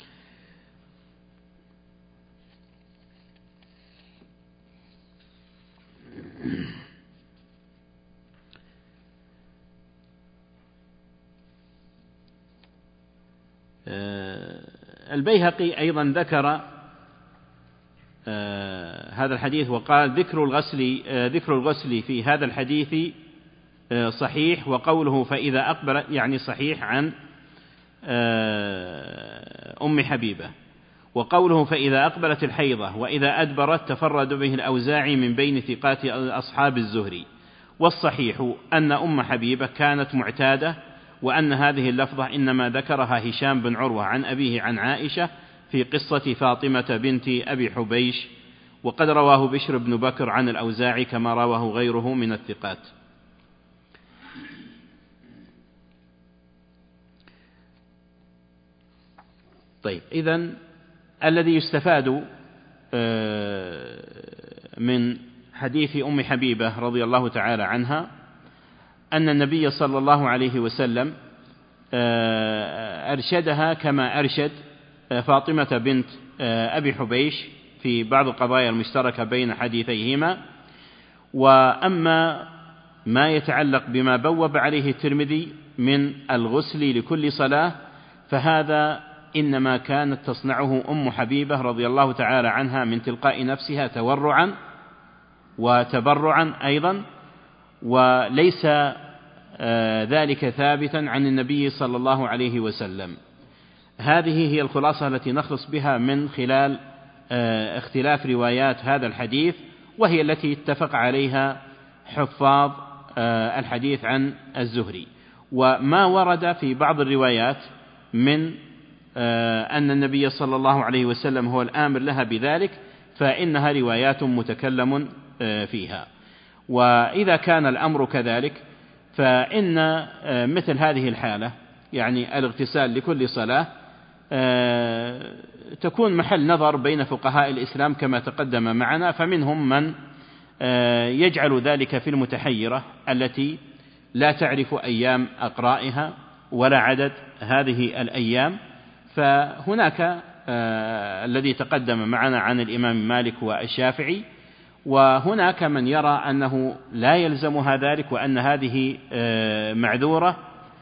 البيهقي أيضا ذكر هذا الحديث وقال: ذكر الغسل ذكر الغسل في هذا الحديث صحيح، وقوله فإذا أقبل يعني صحيح عن أم حبيبة، وقوله فإذا أقبلت الحيضة وإذا أدبرت تفرد به الأوزاعي من بين ثقات أصحاب الزهري. والصحيح أن أم حبيبة كانت معتادة، وأن هذه اللفظة إنما ذكرها هشام بن عروة عن أبيه عن عائشة في قصة فاطمة بنت أبي حبيش، وقد رواه بشر بن بكر عن الأوزاعي كما رواه غيره من الثقات. طيب، إذن الذي يستفاد من حديث أم حبيبة رضي الله تعالى عنها أن النبي صلى الله عليه وسلم أرشدها كما أرشد فاطمة بنت أبي حبيش في بعض القضايا المشتركة بين حديثيهما. وأما ما يتعلق بما بوب عليه الترمذي من الغسل لكل صلاة، فهذا إنما كانت تصنعه أم حبيبة رضي الله تعالى عنها من تلقاء نفسها تورعا وتبرعا أيضا، وليس ذلك ثابتا عن النبي صلى الله عليه وسلم. هذه هي الخلاصة التي نخلص بها من خلال اختلاف روايات هذا الحديث، وهي التي اتفق عليها حفاظ الحديث عن الزهري. وما ورد في بعض الروايات من أن النبي صلى الله عليه وسلم هو الآمر لها بذلك فإنها روايات متكلم فيها. وإذا كان الأمر كذلك فإن مثل هذه الحالة يعني الاغتسال لكل صلاة تكون محل نظر بين فقهاء الإسلام كما تقدم معنا، فمنهم من يجعل ذلك في المتحيرة التي لا تعرف أيام أقرائها ولا عدد هذه الأيام. فهناك الذي تقدم معنا عن الإمام مالك والشافعي، وهناك من يرى أنه لا يلزمها ذلك وأن هذه معذورة،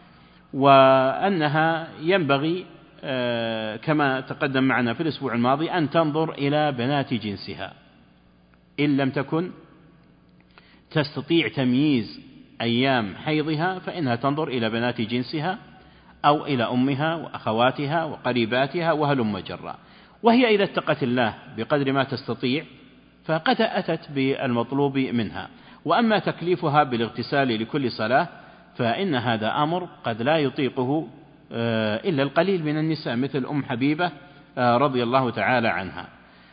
وأنها ينبغي كما تقدم معنا في الأسبوع الماضي أن تنظر إلى بنات جنسها إن لم تكن تستطيع تمييز أيام حيضها، فإنها تنظر إلى بنات جنسها أو إلى أمها وأخواتها وقريباتها وهلم جرا. وهي إذا اتقت الله بقدر ما تستطيع فقد أتت بالمطلوب منها. وأما تكليفها بالاغتسال لكل صلاة فإن هذا أمر قد لا يطيقه إلا القليل من النساء، مثل أم حبيبة رضي الله تعالى عنها.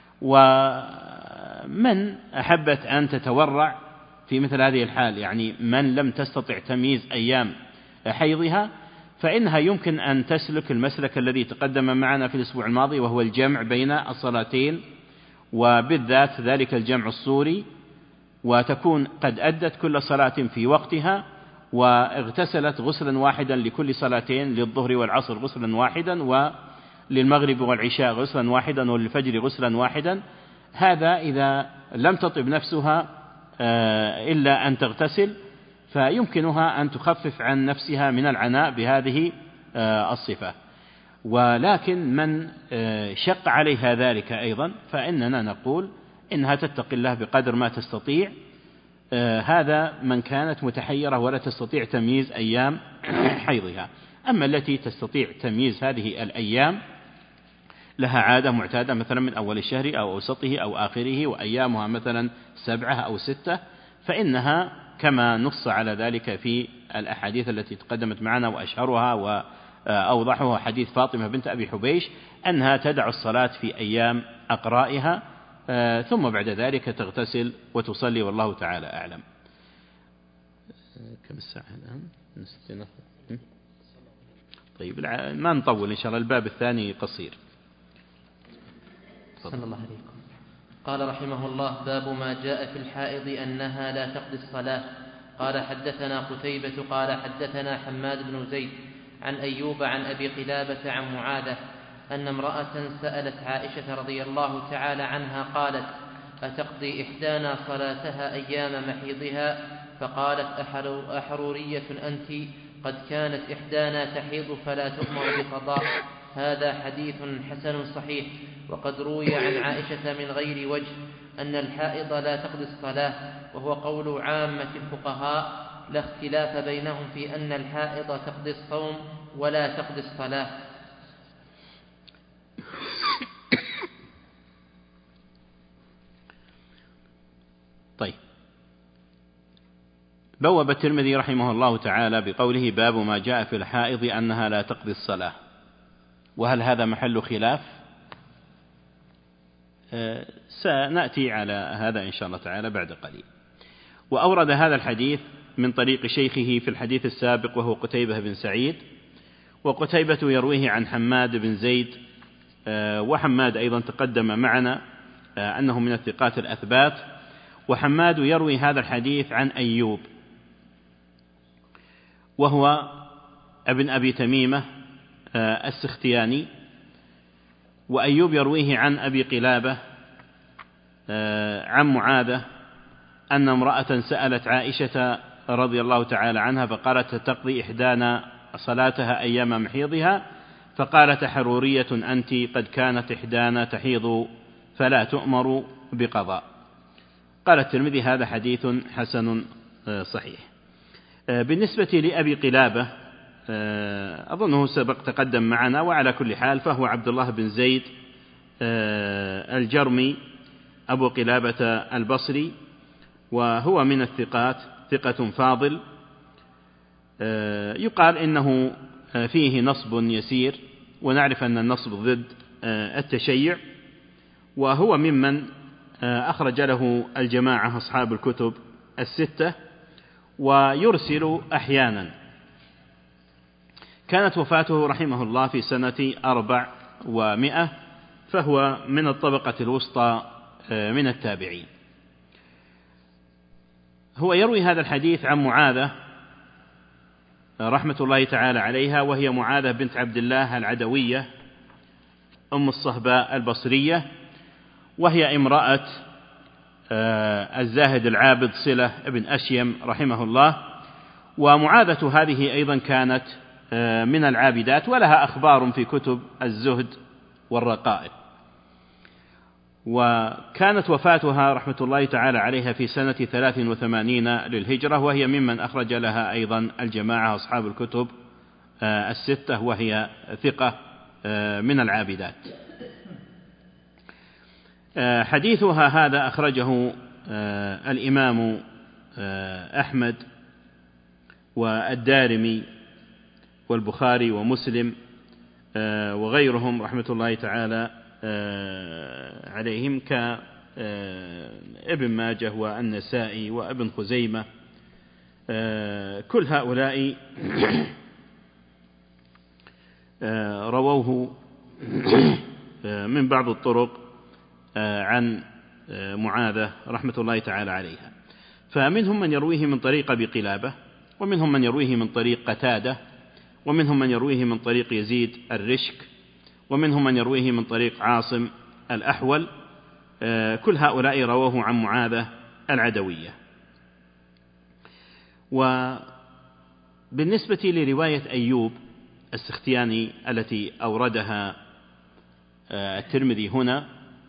ومن أحبت أن تتورع في مثل هذه الحال، يعني من لم تستطع تمييز أيام حيضها، فإنها يمكن أن تسلك المسلك الذي تقدم معنا في الأسبوع الماضي، وهو الجمع بين الصلاتين، وبالذات ذلك الجمع الصوري، وتكون قد أدت كل صلاة في وقتها واغتسلت غسلا واحدا لكل صلاتين، للظهر والعصر غسلا واحدا، وللمغرب والعشاء غسلا واحدا، وللفجر غسلا واحدا. هذا إذا لم تطب نفسها إلا أن تغتسل فيمكنها أن تخفف عن نفسها من العناء بهذه الصفة. ولكن من شق عليها ذلك أيضا فإننا نقول إنها تتقي الله بقدر ما تستطيع. هذا من كانت متحيرة ولا تستطيع تمييز أيام حيضها. أما التي تستطيع تمييز هذه الأيام لها عادة معتادة مثلا من أول الشهر أو أوسطه أو آخره، وأيامها مثلا سبعة أو ستة، فإنها كما نص على ذلك في الأحاديث التي تقدمت معنا، وأشهرها وأوضحها حديث فاطمة بنت أبي حبيش أنها تدع الصلاة في أيام أقرائها ثم بعد ذلك تغتسل وتصلي، والله تعالى أعلم. كم الساعة الآن؟ طيب ما نطول إن شاء الله، الباب الثاني قصير. صلى الله عليكم. قال رحمه الله: باب ما جاء في الحائض أنها لا تقضي الصلاة. قال حدثنا قتيبة قال حدثنا حماد بن زيد عن أيوب عن أبي قلابة عن معاذة أن امرأة سألت عائشة رضي الله تعالى عنها قالت: أتقضي إحدانا صلاتها أيام محيضها؟ فقالت: أحرورية أنت؟ قد كانت إحدانا تحيض فلا تؤمر بقضاء. هذا حديث حسن صحيح. وقد روي عن عائشة من غير وجه أن الحائض لا تقضي الصلاة، وهو قول عامة الفقهاء، لا اختلاف بينهم في أن الحائض تقضي الصوم ولا تقضي الصلاة. طيب، بوب الترمذي رحمه الله تعالى بقوله: باب ما جاء في الحائض أنها لا تقضي الصلاة. وهل هذا محل خلاف؟ سنأتي على هذا إن شاء الله تعالى بعد قليل. وأورد هذا الحديث من طريق شيخه في الحديث السابق وهو قتيبة بن سعيد، وقتيبة يرويه عن حماد بن زيد، وحماد أيضا تقدم معنا أنه من الثقات الأثبات. وحماد يروي هذا الحديث عن أيوب وهو ابن أبي تميمة السختياني، وأيوب يرويه عن أبي قلابة عن معاذة أن امرأة سألت عائشة رضي الله تعالى عنها فقالت: تقضي إحدانا صلاتها أيام محيضها؟ فقالت: حرورية أنت؟ قد كانت إحدانا تحيض فلا تؤمر بقضاء. قال الترمذي: هذا حديث حسن صحيح. بالنسبة لأبي قلابة أظنه سبق تقدم معنا، وعلى كل حال فهو عبد الله بن زيد الجرمي أبو قلابة البصري، وهو من الثقات، ثقة فاضل. يقال إنه فيه نصب يسير، ونعرف أن النصب ضد التشيع، وهو ممن أخرج له الجماعة أصحاب الكتب الستة، ويرسل أحيانا. كانت وفاته رحمه الله في سنة أربع ومئة، فهو من الطبقة الوسطى من التابعين. هو يروي هذا الحديث عن معاذة رحمة الله تعالى عليها، وهي معاذة بنت عبد الله العدوية أم الصهباء البصرية، وهي امرأة الزاهد العابد صلة بن أشيم رحمه الله. ومعاذة هذه أيضا كانت من العابدات، ولها أخبار في كتب الزهد والرقائق. وكانت وفاتها رحمة الله تعالى عليها في سنة ثلاث وثمانين للهجرة، وهي ممن أخرج لها أيضا الجماعة أصحاب الكتب الستة، وهي ثقة من العابدات. حديثها هذا أخرجه الإمام أحمد والدارمي والبخاري ومسلم وغيرهم رحمة الله تعالى عليهم، كابن ماجه والنسائي وابن خزيمة. كل هؤلاء رووه من بعض الطرق عن معاذة رحمة الله تعالى عليها. فمنهم من يرويه من طريق أبي قلابة، ومنهم من يرويه من طريق قتادة، ومنهم من يرويه من طريق يزيد الرشك، ومنهم من يرويه من طريق عاصم الأحول. كل هؤلاء رووه عن معاذة العدوية. وبالنسبة لرواية أيوب السختياني التي أوردها الترمذي هنا،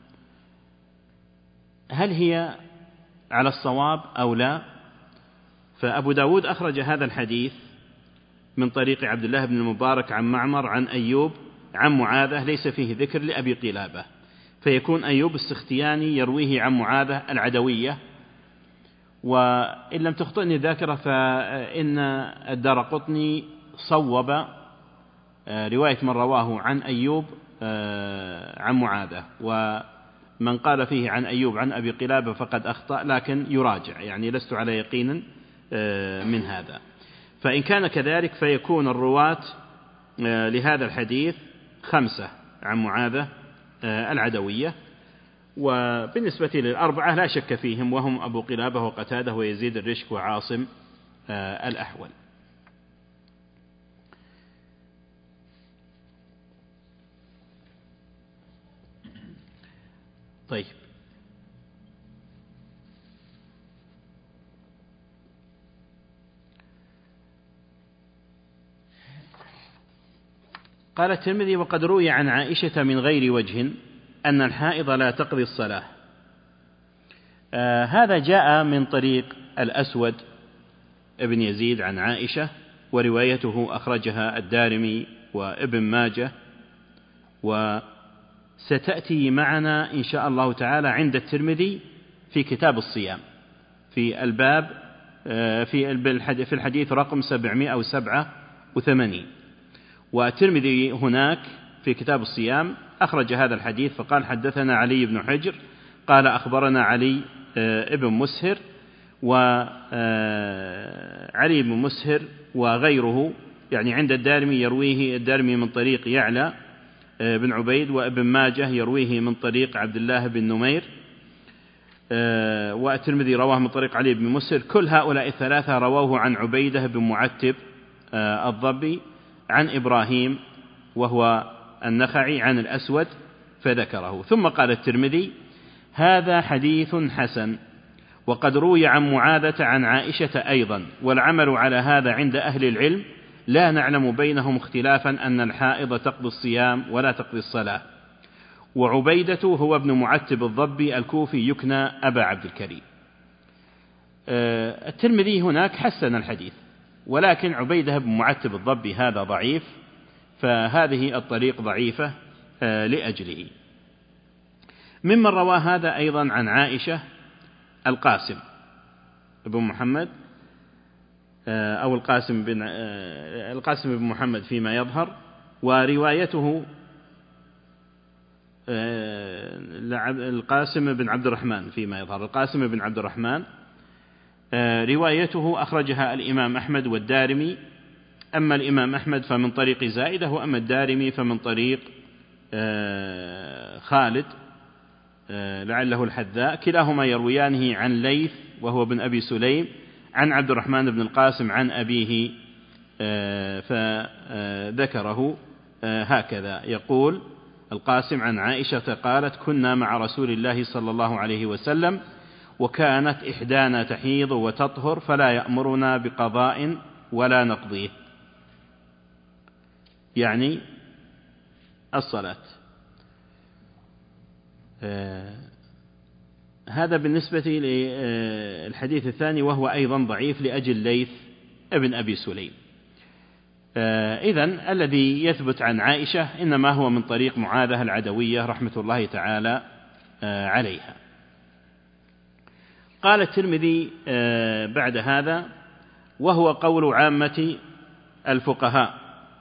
هل هي على الصواب أو لا؟ فأبو داود أخرج هذا الحديث من طريق عبد الله بن المبارك عن معمر عن أيوب عن معاذة، ليس فيه ذكر لأبي قلابة، فيكون أيوب السختياني يرويه عن معاذة العدوية. وإن لم تخطئني الذاكرة فإن الدارقطني صوب رواية من رواه عن أيوب عن معاذة، ومن قال فيه عن أيوب عن أبي قلابة فقد أخطأ، لكن يراجع، يعني لست على يقين من هذا. فإن كان كذلك فيكون الرواة لهذا الحديث خمسة عن معاذة العدوية. وبالنسبة للأربعة لا شك فيهم، وهم أبو قلابة وقتادة ويزيد الرشك وعاصم الأحول. طيب، قال الترمذي: وقد روي عن عائشة من غير وجه أن الحائض لا تقضي الصلاة. آه هذا جاء من طريق الأسود ابن يزيد عن عائشة، وروايته أخرجها الدارمي وابن ماجه، وستأتي معنا إن شاء الله تعالى عند الترمذي في كتاب الصيام في الباب آه في في الحديث رقم سبعمائة وسبعة وثمانين. والترمذي هناك في كتاب الصيام أخرج هذا الحديث فقال: حدثنا علي بن حجر قال أخبرنا علي ابن مسهر. وعلي بن مسهر وغيره يعني عند الدارمي يرويه الدارمي من طريق يعلى بن عبيد، وابن ماجه يرويه من طريق عبد الله بن نمير، والترمذي رواه من طريق علي بن مسهر. كل هؤلاء الثلاثة رووه عن عبيدة بن معتب الضبي عن إبراهيم وهو النخعي عن الأسود فذكره. ثم قال الترمذي: هذا حديث حسن، وقد روي عن معاذة عن عائشة أيضا، والعمل على هذا عند أهل العلم، لا نعلم بينهم اختلافا أن الحائض تقضي الصيام ولا تقضي الصلاة. وعبيدة هو ابن معتب الضبي الكوفي يكنى أبا عبد الكريم. الترمذي هناك حسن الحديث، ولكن عبيدة بن معتب الضبي هذا ضعيف، فهذه الطريق ضعيفة لأجله. ممن روى هذا أيضا عن عائشة القاسم بن محمد أو القاسم بن القاسم بن محمد فيما يظهر، وروايته القاسم بن عبد الرحمن فيما يظهر القاسم بن عبد الرحمن روايته أخرجها الإمام أحمد والدارمي، أما الإمام أحمد فمن طريق زائدة، وأما الدارمي فمن طريق خالد لعله الحذاء، كلاهما يرويانه عن ليث وهو بن أبي سليم عن عبد الرحمن بن القاسم عن أبيه، فذكره هكذا يقول القاسم عن عائشة قالت: كنا مع رسول الله صلى الله عليه وسلم وكانت إحدانا تحيض وتطهر فلا يأمرنا بقضاء ولا نقضيه، يعني الصلاة. هذا بالنسبة للحديث الثاني، وهو أيضا ضعيف لأجل ليث ابن أبي سليم. إذن الذي يثبت عن عائشة إنما هو من طريق معاذة العدوية رحمة الله تعالى عليها. قال الترمذي بعد هذا: وهو قول عامة الفقهاء.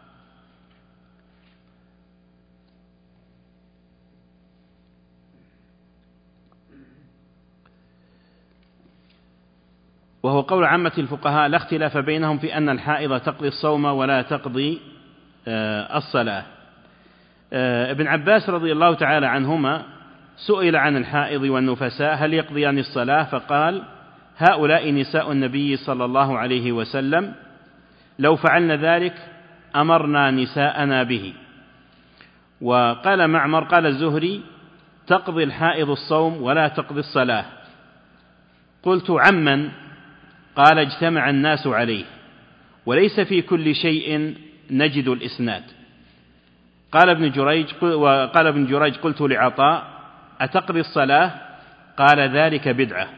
وهو قول عامة الفقهاء لا اختلاف بينهم في أن الحائض تقضي الصوم ولا تقضي الصلاة. ابن عباس رضي الله تعالى عنهما سئل عن الحائض والنفساء هل يقضيان الصلاة، فقال: هؤلاء نساء النبي صلى الله عليه وسلم، لو فعلن ذلك أمرنا نساءنا به. وقال معمر قال الزهري: تقضي الحائض الصوم ولا تقضي الصلاة. قلت: عمن؟ قال: اجتمع الناس عليه، وليس في كل شيء نجد الإسناد. قال ابن جريج وقال ابن جريج: قلت لعطاء: أتقضي الصلاة؟ قال: ذلك بدعة.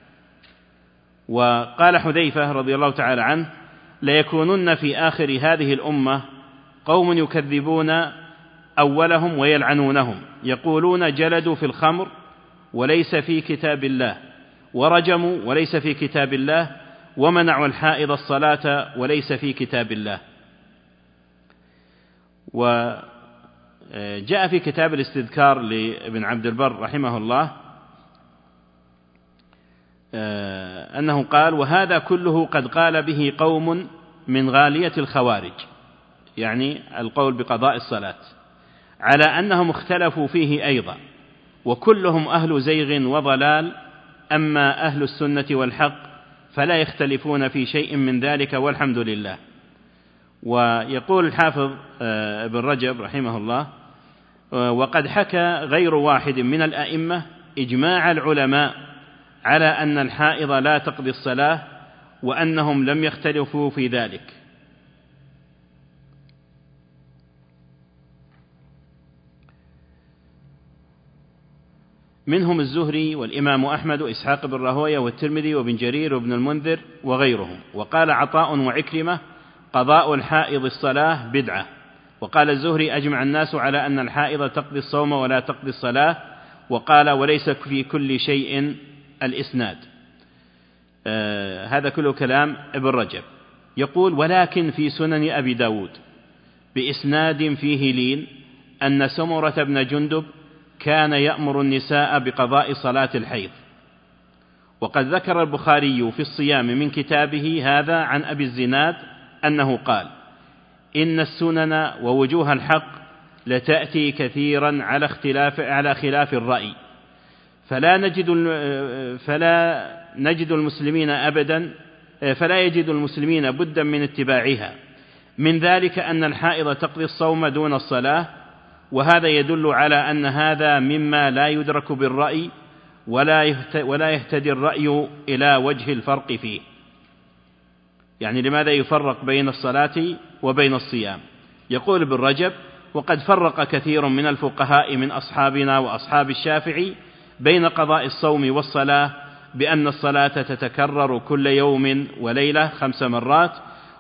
وقال حذيفة رضي الله تعالى عنه: ليكونن في آخر هذه الأمة قوم يكذبون أولهم ويلعنونهم، يقولون جلدوا في الخمر وليس في كتاب الله، ورجموا وليس في كتاب الله، ومنعوا الحائض الصلاة وليس في كتاب الله. وجاء في كتاب الاستذكار لابن عبد البر رحمه الله أنه قال: وهذا كله قد قال به قوم من غالية الخوارج، يعني القول بقضاء الصلاة، على أنهم اختلفوا فيه أيضا، وكلهم أهل زيغ وضلال، أما أهل السنة والحق فلا يختلفون في شيء من ذلك والحمد لله. ويقول الحافظ ابن رجب رحمه الله: وقد حكى غير واحد من الأئمة إجماع العلماء على أن الحائض لا تقضي الصلاة، وأنهم لم يختلفوا في ذلك. منهم الزهري والإمام أحمد وإسحاق بن راهويه والترمذي وابن جرير وابن المنذر وغيرهم. وقال عطاء وعكرمة: قضاء الحائض الصلاة بدعة. وقال الزهري: أجمع الناس على أن الحائض تقضي الصوم ولا تقضي الصلاة. وقال: وليس في كل شيء الإسناد. آه هذا كله كلام ابن رجب. يقول: ولكن في سنن أبي داود بإسناد فيه لين أن سمرة بن جندب كان يأمر النساء بقضاء صلاة الحيض. وقد ذكر البخاري في الصيام من كتابه هذا عن أبي الزناد أنه قال: إن السنن ووجوه الحق لتأتي كثيرا على اختلاف على خلاف الرأي، فلا نجد فلا نجد المسلمين أبدا فلا يجد المسلمين بدا من اتباعها. من ذلك أن الحائض تقضي الصوم دون الصلاة، وهذا يدل على أن هذا مما لا يدرك بالرأي، ولا يهتدي الرأي إلى وجه الفرق فيه. يعني لماذا يفرق بين الصلاة وبين الصيام؟ يقول ابن رجب: وقد فرق كثير من الفقهاء من أصحابنا وأصحاب الشافعي بين قضاء الصوم والصلاة، بأن الصلاة تتكرر كل يوم وليلة خمس مرات،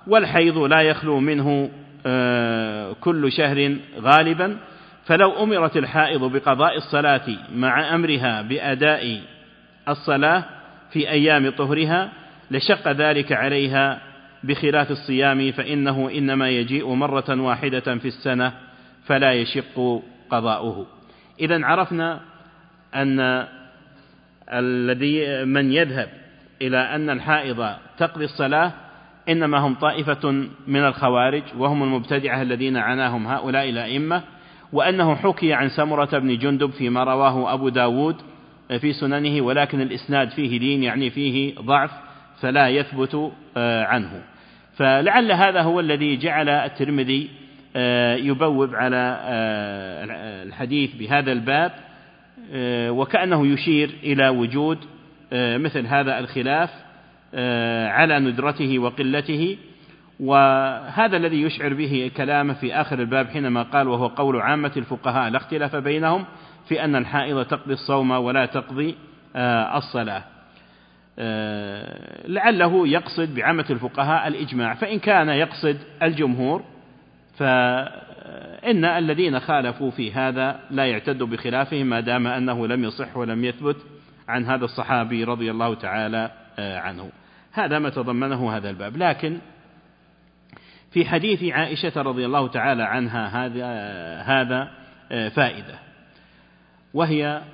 والحيض لا يخلو منه كل شهر غالبا، فلو أمرت الحائض بقضاء الصلاة مع أمرها بأداء الصلاة في أيام طهرها لشق ذلك عليها بخلاف الصيام، فإنه إنما يجيء مرة واحدة في السنة فلا يشق قضاؤه. إذن عرفنا أن الذي من يذهب إلى أن الحائض تقضي الصلاة إنما هم طائفة من الخوارج، وهم المبتدعة الذين عناهم هؤلاء الأئمة، وأنه حكي عن سمرة بن جندب فيما رواه أبو داود في سننه، ولكن الإسناد فيه لين، يعني فيه ضعف، فلا يثبت عنه. فلعل هذا هو الذي جعل الترمذي يبوب على الحديث بهذا الباب، وكأنه يشير إلى وجود مثل هذا الخلاف على ندرته وقلته، وهذا الذي يشعر به كلامه في آخر الباب حينما قال: وهو قول عامة الفقهاء لا اختلاف بينهم في أن الحائض تقضي الصوم ولا تقضي الصلاة. لعله يقصد بعامة الفقهاء الإجماع، فإن كان يقصد الجمهور فإن الذين خالفوا في هذا لا يعتد بخلافهم ما دام أنه لم يصح ولم يثبت عن هذا الصحابي رضي الله تعالى عنه. هذا ما تضمنه هذا الباب. لكن في حديث عائشة رضي الله تعالى عنها هذا هذا فائدة، وهي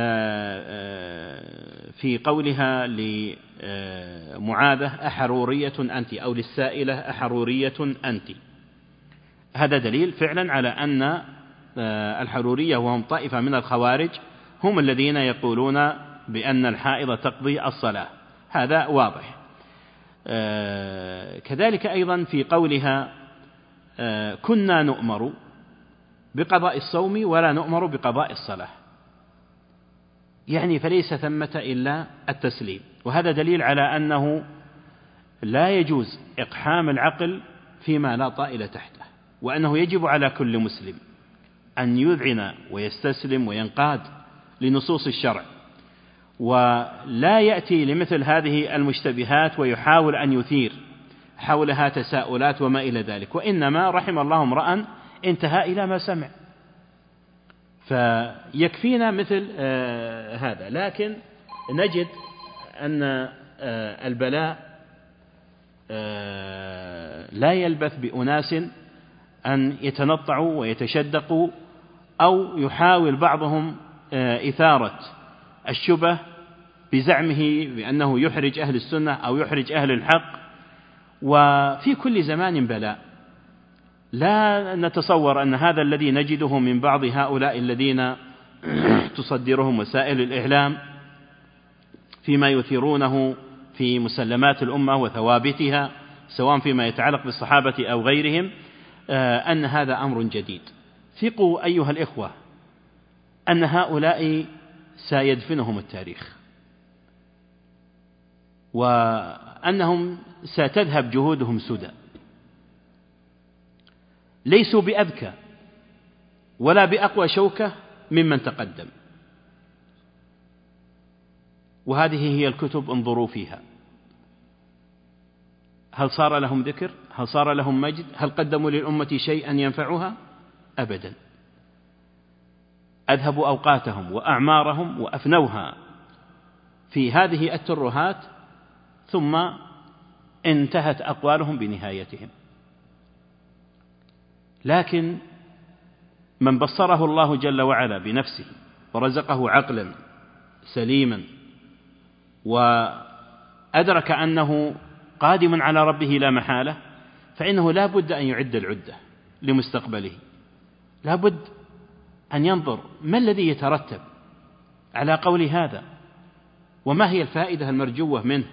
في قولها لمعاذة: أحرورية أنت، أو للسائلة: أحرورية أنت. هذا دليل فعلا على أن الحرورية وهم طائفة من الخوارج هم الذين يقولون بأن الحائض تقضي الصلاة، هذا واضح. كذلك أيضا في قولها: كنا نؤمر بقضاء الصوم ولا نؤمر بقضاء الصلاة، يعني فليس ثمة إلا التسليم. وهذا دليل على أنه لا يجوز إقحام العقل فيما لا طائل تحته، وأنه يجب على كل مسلم أن يذعن ويستسلم وينقاد لنصوص الشرع، ولا يأتي لمثل هذه المشتبهات ويحاول أن يثير حولها تساؤلات وما إلى ذلك، وإنما رحم الله امرأ انتهى إلى ما سمع، فيكفينا مثل آه هذا. لكن نجد أن آه البلاء آه لا يلبث بأناس أن يتنطعوا ويتشدقوا، أو يحاول بعضهم آه إثارة الشبه بزعمه بأنه يحرج أهل السنة أو يحرج أهل الحق. وفي كل زمان بلاء، لا نتصور أن هذا الذي نجده من بعض هؤلاء الذين تصدرهم وسائل الإعلام فيما يثيرونه في مسلمات الأمة وثوابتها، سواء فيما يتعلق بالصحابة أو غيرهم، أن هذا أمر جديد. ثقوا أيها الإخوة أن هؤلاء سيدفنهم التاريخ، وأنهم ستذهب جهودهم سدى، ليسوا بأذكى ولا بأقوى شوكة ممن تقدم. وهذه هي الكتب، انظروا فيها، هل صار لهم ذكر؟ هل صار لهم مجد؟ هل قدموا للأمة شيئا ينفعها؟ أبدا. أذهبوا أوقاتهم وأعمارهم وأفنوها في هذه الترهات، ثم انتهت أقوالهم بنهايتهم. لكن من بصره الله جل وعلا بنفسه ورزقه عقلا سليما وأدرك أنه قادم على ربه لا محالة، فإنه لا بد أن يعد العدة لمستقبله، لا بد أن ينظر ما الذي يترتب على قول هذا، وما هي الفائدة المرجوة منه.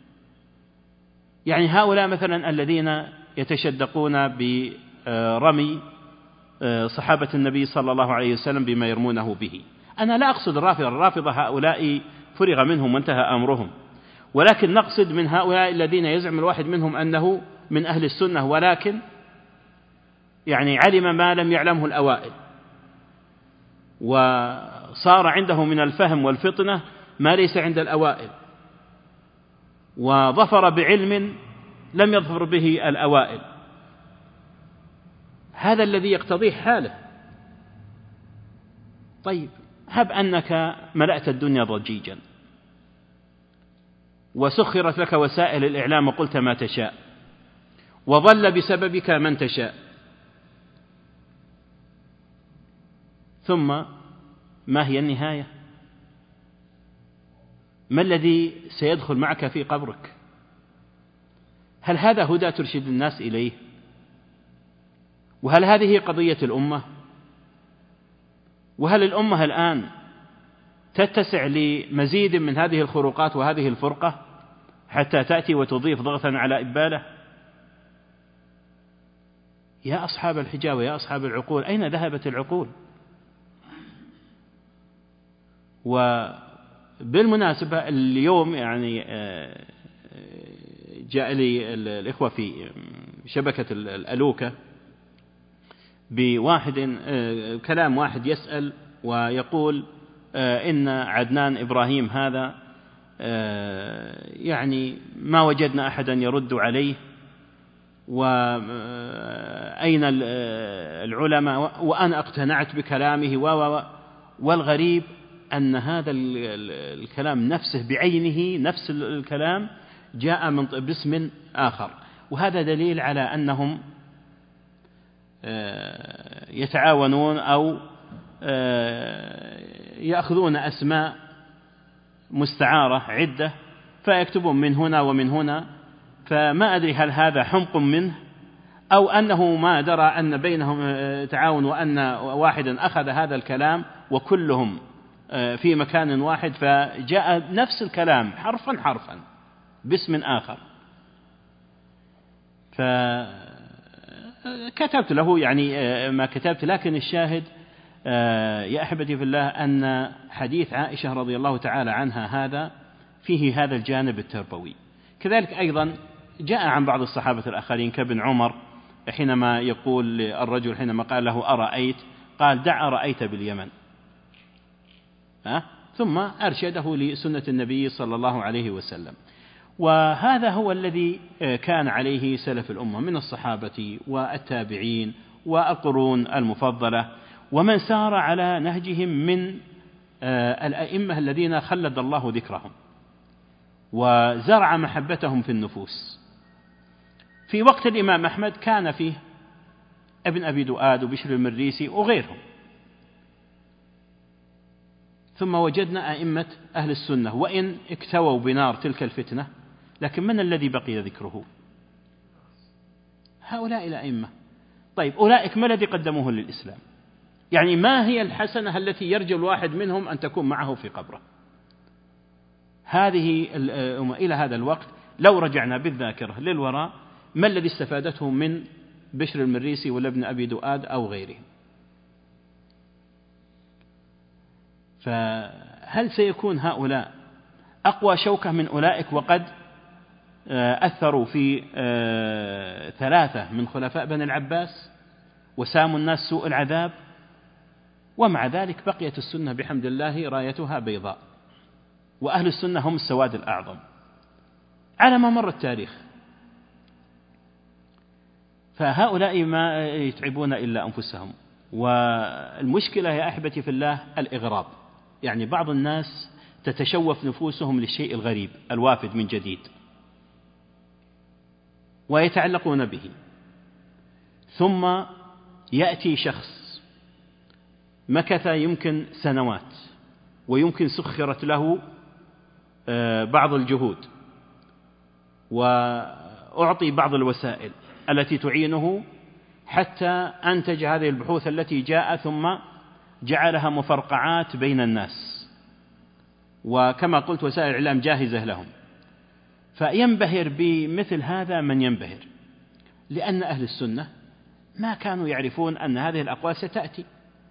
يعني هؤلاء مثلا الذين يتشدقون برمي صحابة النبي صلى الله عليه وسلم بما يرمونه به، أنا لا أقصد الرافضة، الرافضة هؤلاء فرغ منهم وانتهى أمرهم، ولكن نقصد من هؤلاء الذين يزعم الواحد منهم أنه من أهل السنة، ولكن يعني علم ما لم يعلمه الأوائل، وصار عنده من الفهم والفطنة ما ليس عند الأوائل، وظفر بعلم لم يظفر به الأوائل، هذا الذي يقتضيه حاله. طيب هب أنك ملأت الدنيا ضجيجا وسخرت لك وسائل الإعلام وقلت ما تشاء وضل بسببك من تشاء، ثم ما هي النهاية؟ ما الذي سيدخل معك في قبرك؟ هل هذا هدى ترشد الناس إليه؟ وهل هذه قضية الأمة؟ وهل الأمة الآن تتسع لمزيد من هذه الخروقات وهذه الفرقة حتى تأتي وتضيف ضغطا على إبالة؟ يا أصحاب الحجاب يا أصحاب العقول، أين ذهبت العقول؟ وبالمناسبة اليوم يعني جاء لي الإخوة في شبكة الألوكة بواحد كلام واحد يسأل ويقول إن عدنان إبراهيم هذا يعني ما وجدنا أحدا يرد عليه، وأين العلماء، وأنا اقتنعت بكلامه، والغريب أن هذا الكلام نفسه بعينه نفس الكلام جاء من باسم آخر، وهذا دليل على أنهم يتعاونون أو يأخذون أسماء مستعارة عدة فيكتبون من هنا ومن هنا، فما أدري هل هذا حمق منه أو أنه ما درى أن بينهم تعاون وأن واحدا أخذ هذا الكلام وكلهم في مكان واحد فجاء نفس الكلام حرفا حرفا باسم آخر. فكتبت له يعني ما كتبت، لكن الشاهد يا أحبتي في الله أن حديث عائشة رضي الله تعالى عنها هذا فيه هذا الجانب التربوي. كذلك أيضا جاء عن بعض الصحابة الآخرين كابن عمر حينما يقول الرجل حينما قال له أرأيت، قال دع أرأيت باليمن، أه؟ ثم أرشده لسنة النبي صلى الله عليه وسلم. وهذا هو الذي كان عليه سلف الأمة من الصحابة والتابعين والقرون المفضلة ومن سار على نهجهم من الأئمة الذين خلد الله ذكرهم وزرع محبتهم في النفوس. في وقت الإمام أحمد كان فيه ابن أبي دؤاد وبشر المريسي وغيرهم، ثم وجدنا أئمة أهل السنة وإن اكتووا بنار تلك الفتنة، لكن من الذي بقي ذكره؟ هؤلاء الأئمة. طيب أولئك ما الذي قدموه للإسلام؟ يعني ما هي الحسنة التي يرجو الواحد منهم أن تكون معه في قبره؟ هذه إلى هذا الوقت لو رجعنا بالذاكرة للوراء ما الذي استفادته من بشر المريسي ولا ابن أبي دؤاد أو غيرهم؟ فهل سيكون هؤلاء أقوى شوكة من أولئك وقد أثروا في ثلاثة من خلفاء بني العباس وساموا الناس سوء العذاب، ومع ذلك بقيت السنة بحمد الله رايتها بيضاء، وأهل السنة هم السواد الأعظم على ما مر التاريخ. فهؤلاء ما يتعبون إلا أنفسهم. والمشكلة يا أحبتي في الله الإغراب، يعني بعض الناس تتشوف نفوسهم للشيء الغريب الوافد من جديد ويتعلقون به، ثم يأتي شخص مكث يمكن سنوات ويمكن سخرت له بعض الجهود وأعطي بعض الوسائل التي تعينه حتى أنتج هذه البحوث التي جاء ثم جعلها مفرقعات بين الناس، وكما قلت وسائل الإعلام جاهزة لهم. فينبهر بمثل هذا من ينبهر، لأن أهل السنة ما كانوا يعرفون أن هذه الأقوال ستأتي،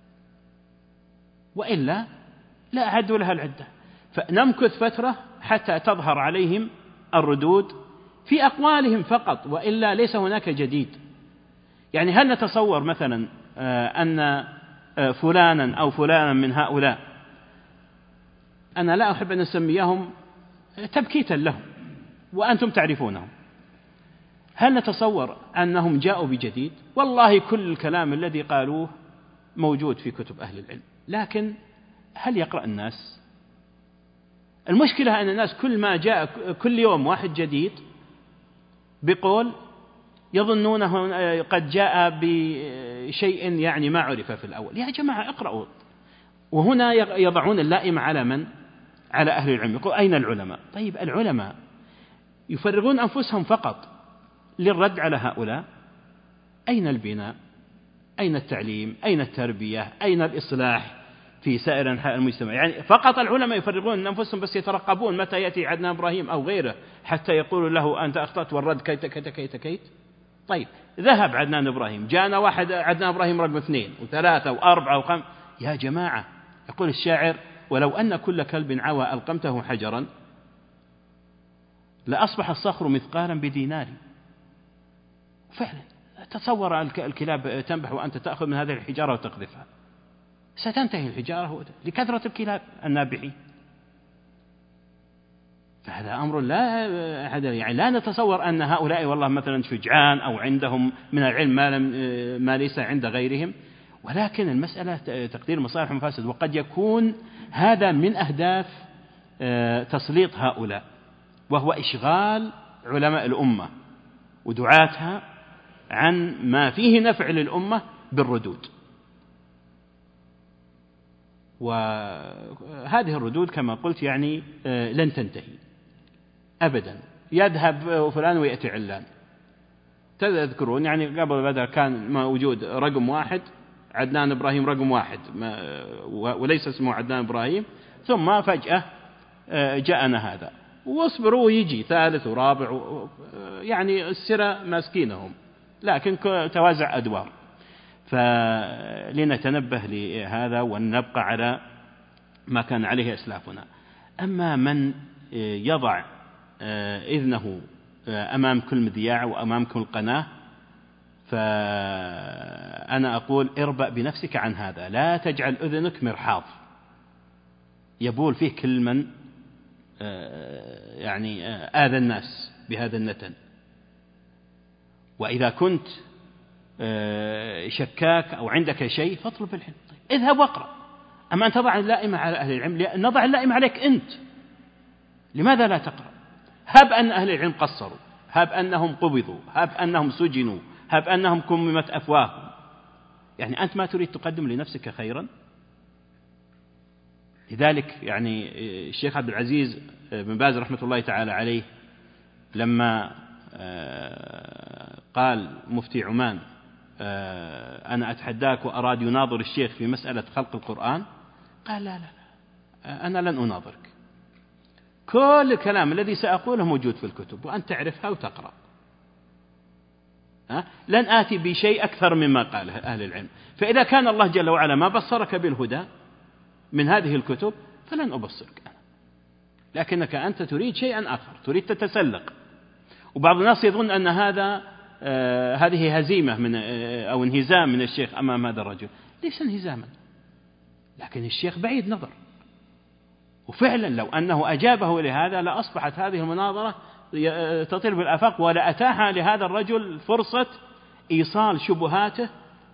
وإلا لا أعدوا لها العدة. فنمكث فترة حتى تظهر عليهم الردود في أقوالهم فقط، وإلا ليس هناك جديد. يعني هل نتصور مثلا أن فلانا أو فلانا من هؤلاء، أنا لا أحب أن أسميهم تبكيتا لهم وأنتم تعرفونهم، هل نتصور أنهم جاءوا بجديد؟ والله كل الكلام الذي قالوه موجود في كتب أهل العلم، لكن هل يقرأ الناس؟ المشكلة أن الناس كل ما جاء كل يوم واحد جديد بقول يظنونه قد جاء بشيء يعني ما عرف في الأول. يا جماعة اقرأوا. وهنا يضعون اللائم على من؟ على أهل العلم. يقول أين العلماء؟ طيب العلماء يفرغون أنفسهم فقط للرد على هؤلاء. أين البناء؟ أين التعليم؟ أين التربية؟ أين الإصلاح في سائر أنحاء المجتمع؟ يعني فقط العلماء يفرغون أنفسهم بس يترقبون متى يأتي عدنان إبراهيم أو غيره حتى يقولوا له أنت أخطأت والرد كيت كيت كيت كيت. طيب ذهب عدنان إبراهيم، جاءنا واحد عدنان إبراهيم رقم اثنين وثلاثة وأربعة وخمسة. يا جماعة، يقول الشاعر: ولو أن كل كلب عوى ألقمته حجرا لأصبح الصخر مثقالا بدينار. فعلا تصور الكلاب تنبح وأنت تأخذ من هذه الحجارة وتقذفها، ستنتهي الحجارة لكثرة الكلاب النابحين. فهذا أمر لا يعني لا نتصور أن هؤلاء والله مثلا شجعان أو عندهم من العلم ما, لم ما ليس عند غيرهم، ولكن المسألة تقدير مصالح ومفاسد. وقد يكون هذا من أهداف تسليط هؤلاء، وهو إشغال علماء الأمة ودعاتها عن ما فيه نفع للأمة بالردود. وهذه الردود كما قلت يعني لن تنتهي أبدا. يذهب فلان ويأتي علان. تذكرون يعني قبل بدر كان موجود رقم واحد عدنان إبراهيم رقم واحد وليس اسمه عدنان إبراهيم، ثم فجأة جاءنا هذا، واصبروا يجي ثالث ورابع، يعني السرة ماسكينهم، لكن توازع أدوار. فلنتنبه لهذا ونبقى على ما كان عليه أسلافنا. أما من يضع إذنه أمام كل مذياع وأمام كل قناة، فأنا أقول اربأ بنفسك عن هذا. لا تجعل أذنك مرحاض يبول فيه كل من يعني آذى الناس بهذا النتن. وإذا كنت شكاك أو عندك شيء فاطلب العلم. طيب اذهب واقرأ. أما أن تضع اللائمة على أهل العلم، نضع اللائمة عليك أنت. لماذا لا تقرأ؟ هب أن أهل العلم قصروا، هب أنهم قبضوا، هب أنهم سجنوا، هب أنهم كممت أفواههم، يعني أنت ما تريد تقدم لنفسك خيرا؟ لذلك يعني الشيخ عبد العزيز بن باز رحمة الله تعالى عليه لما قال مفتي عمان أنا أتحداك، وأراد يناظر الشيخ في مسألة خلق القرآن، قال لا لا لا أنا لن أناظرك، كل الكلام الذي سأقوله موجود في الكتب وأنت تعرفها وتقرأ، لن آتي بشيء أكثر مما قاله أهل العلم. فإذا كان الله جل وعلا ما بصرك بالهدى من هذه الكتب فلن أبصرك أنا، لكنك أنت تريد شيئا آخر، تريد تتسلق. وبعض الناس يظن أن هذا آه هذه هزيمة من آه أو انهزام من الشيخ أمام هذا الرجل. ليس انهزاما، لكن الشيخ بعيد نظر، وفعلا لو أنه أجابه لهذا لأصبحت هذه المناظرة تطير بالآفاق، ولا أتاح لهذا الرجل فرصة إيصال شبهاته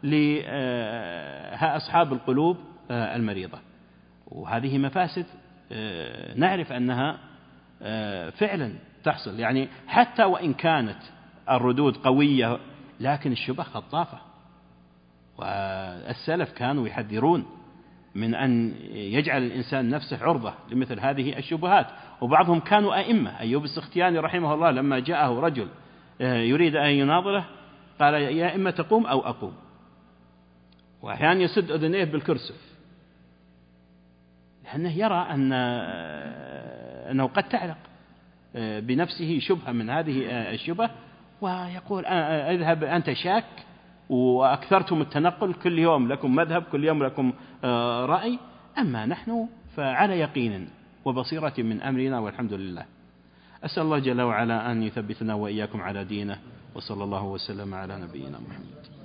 لأصحاب القلوب المريضة. وهذه مفاسد نعرف أنها فعلا تحصل، يعني حتى وإن كانت الردود قوية لكن الشبه خطافة. والسلف كانوا يحذرون من أن يجعل الإنسان نفسه عرضة لمثل هذه الشبهات. وبعضهم كانوا أئمة. أيوب السختياني رحمه الله لما جاءه رجل يريد أن يناظره قال يا إما تقوم أو أقوم، وأحيانا يسد أذنيه بالكرسف، لأنه يرى أن أنه قد تعلق بنفسه شبهة من هذه الشبه، ويقول اذهب أنت شاك وأكثرتم التنقل، كل يوم لكم مذهب، كل يوم لكم رأي، أما نحن فعلى يقين وبصيرة من أمرنا والحمد لله. أسأل الله جل وعلا أن يثبتنا وإياكم على دينه، وصلى الله وسلم على نبينا محمد.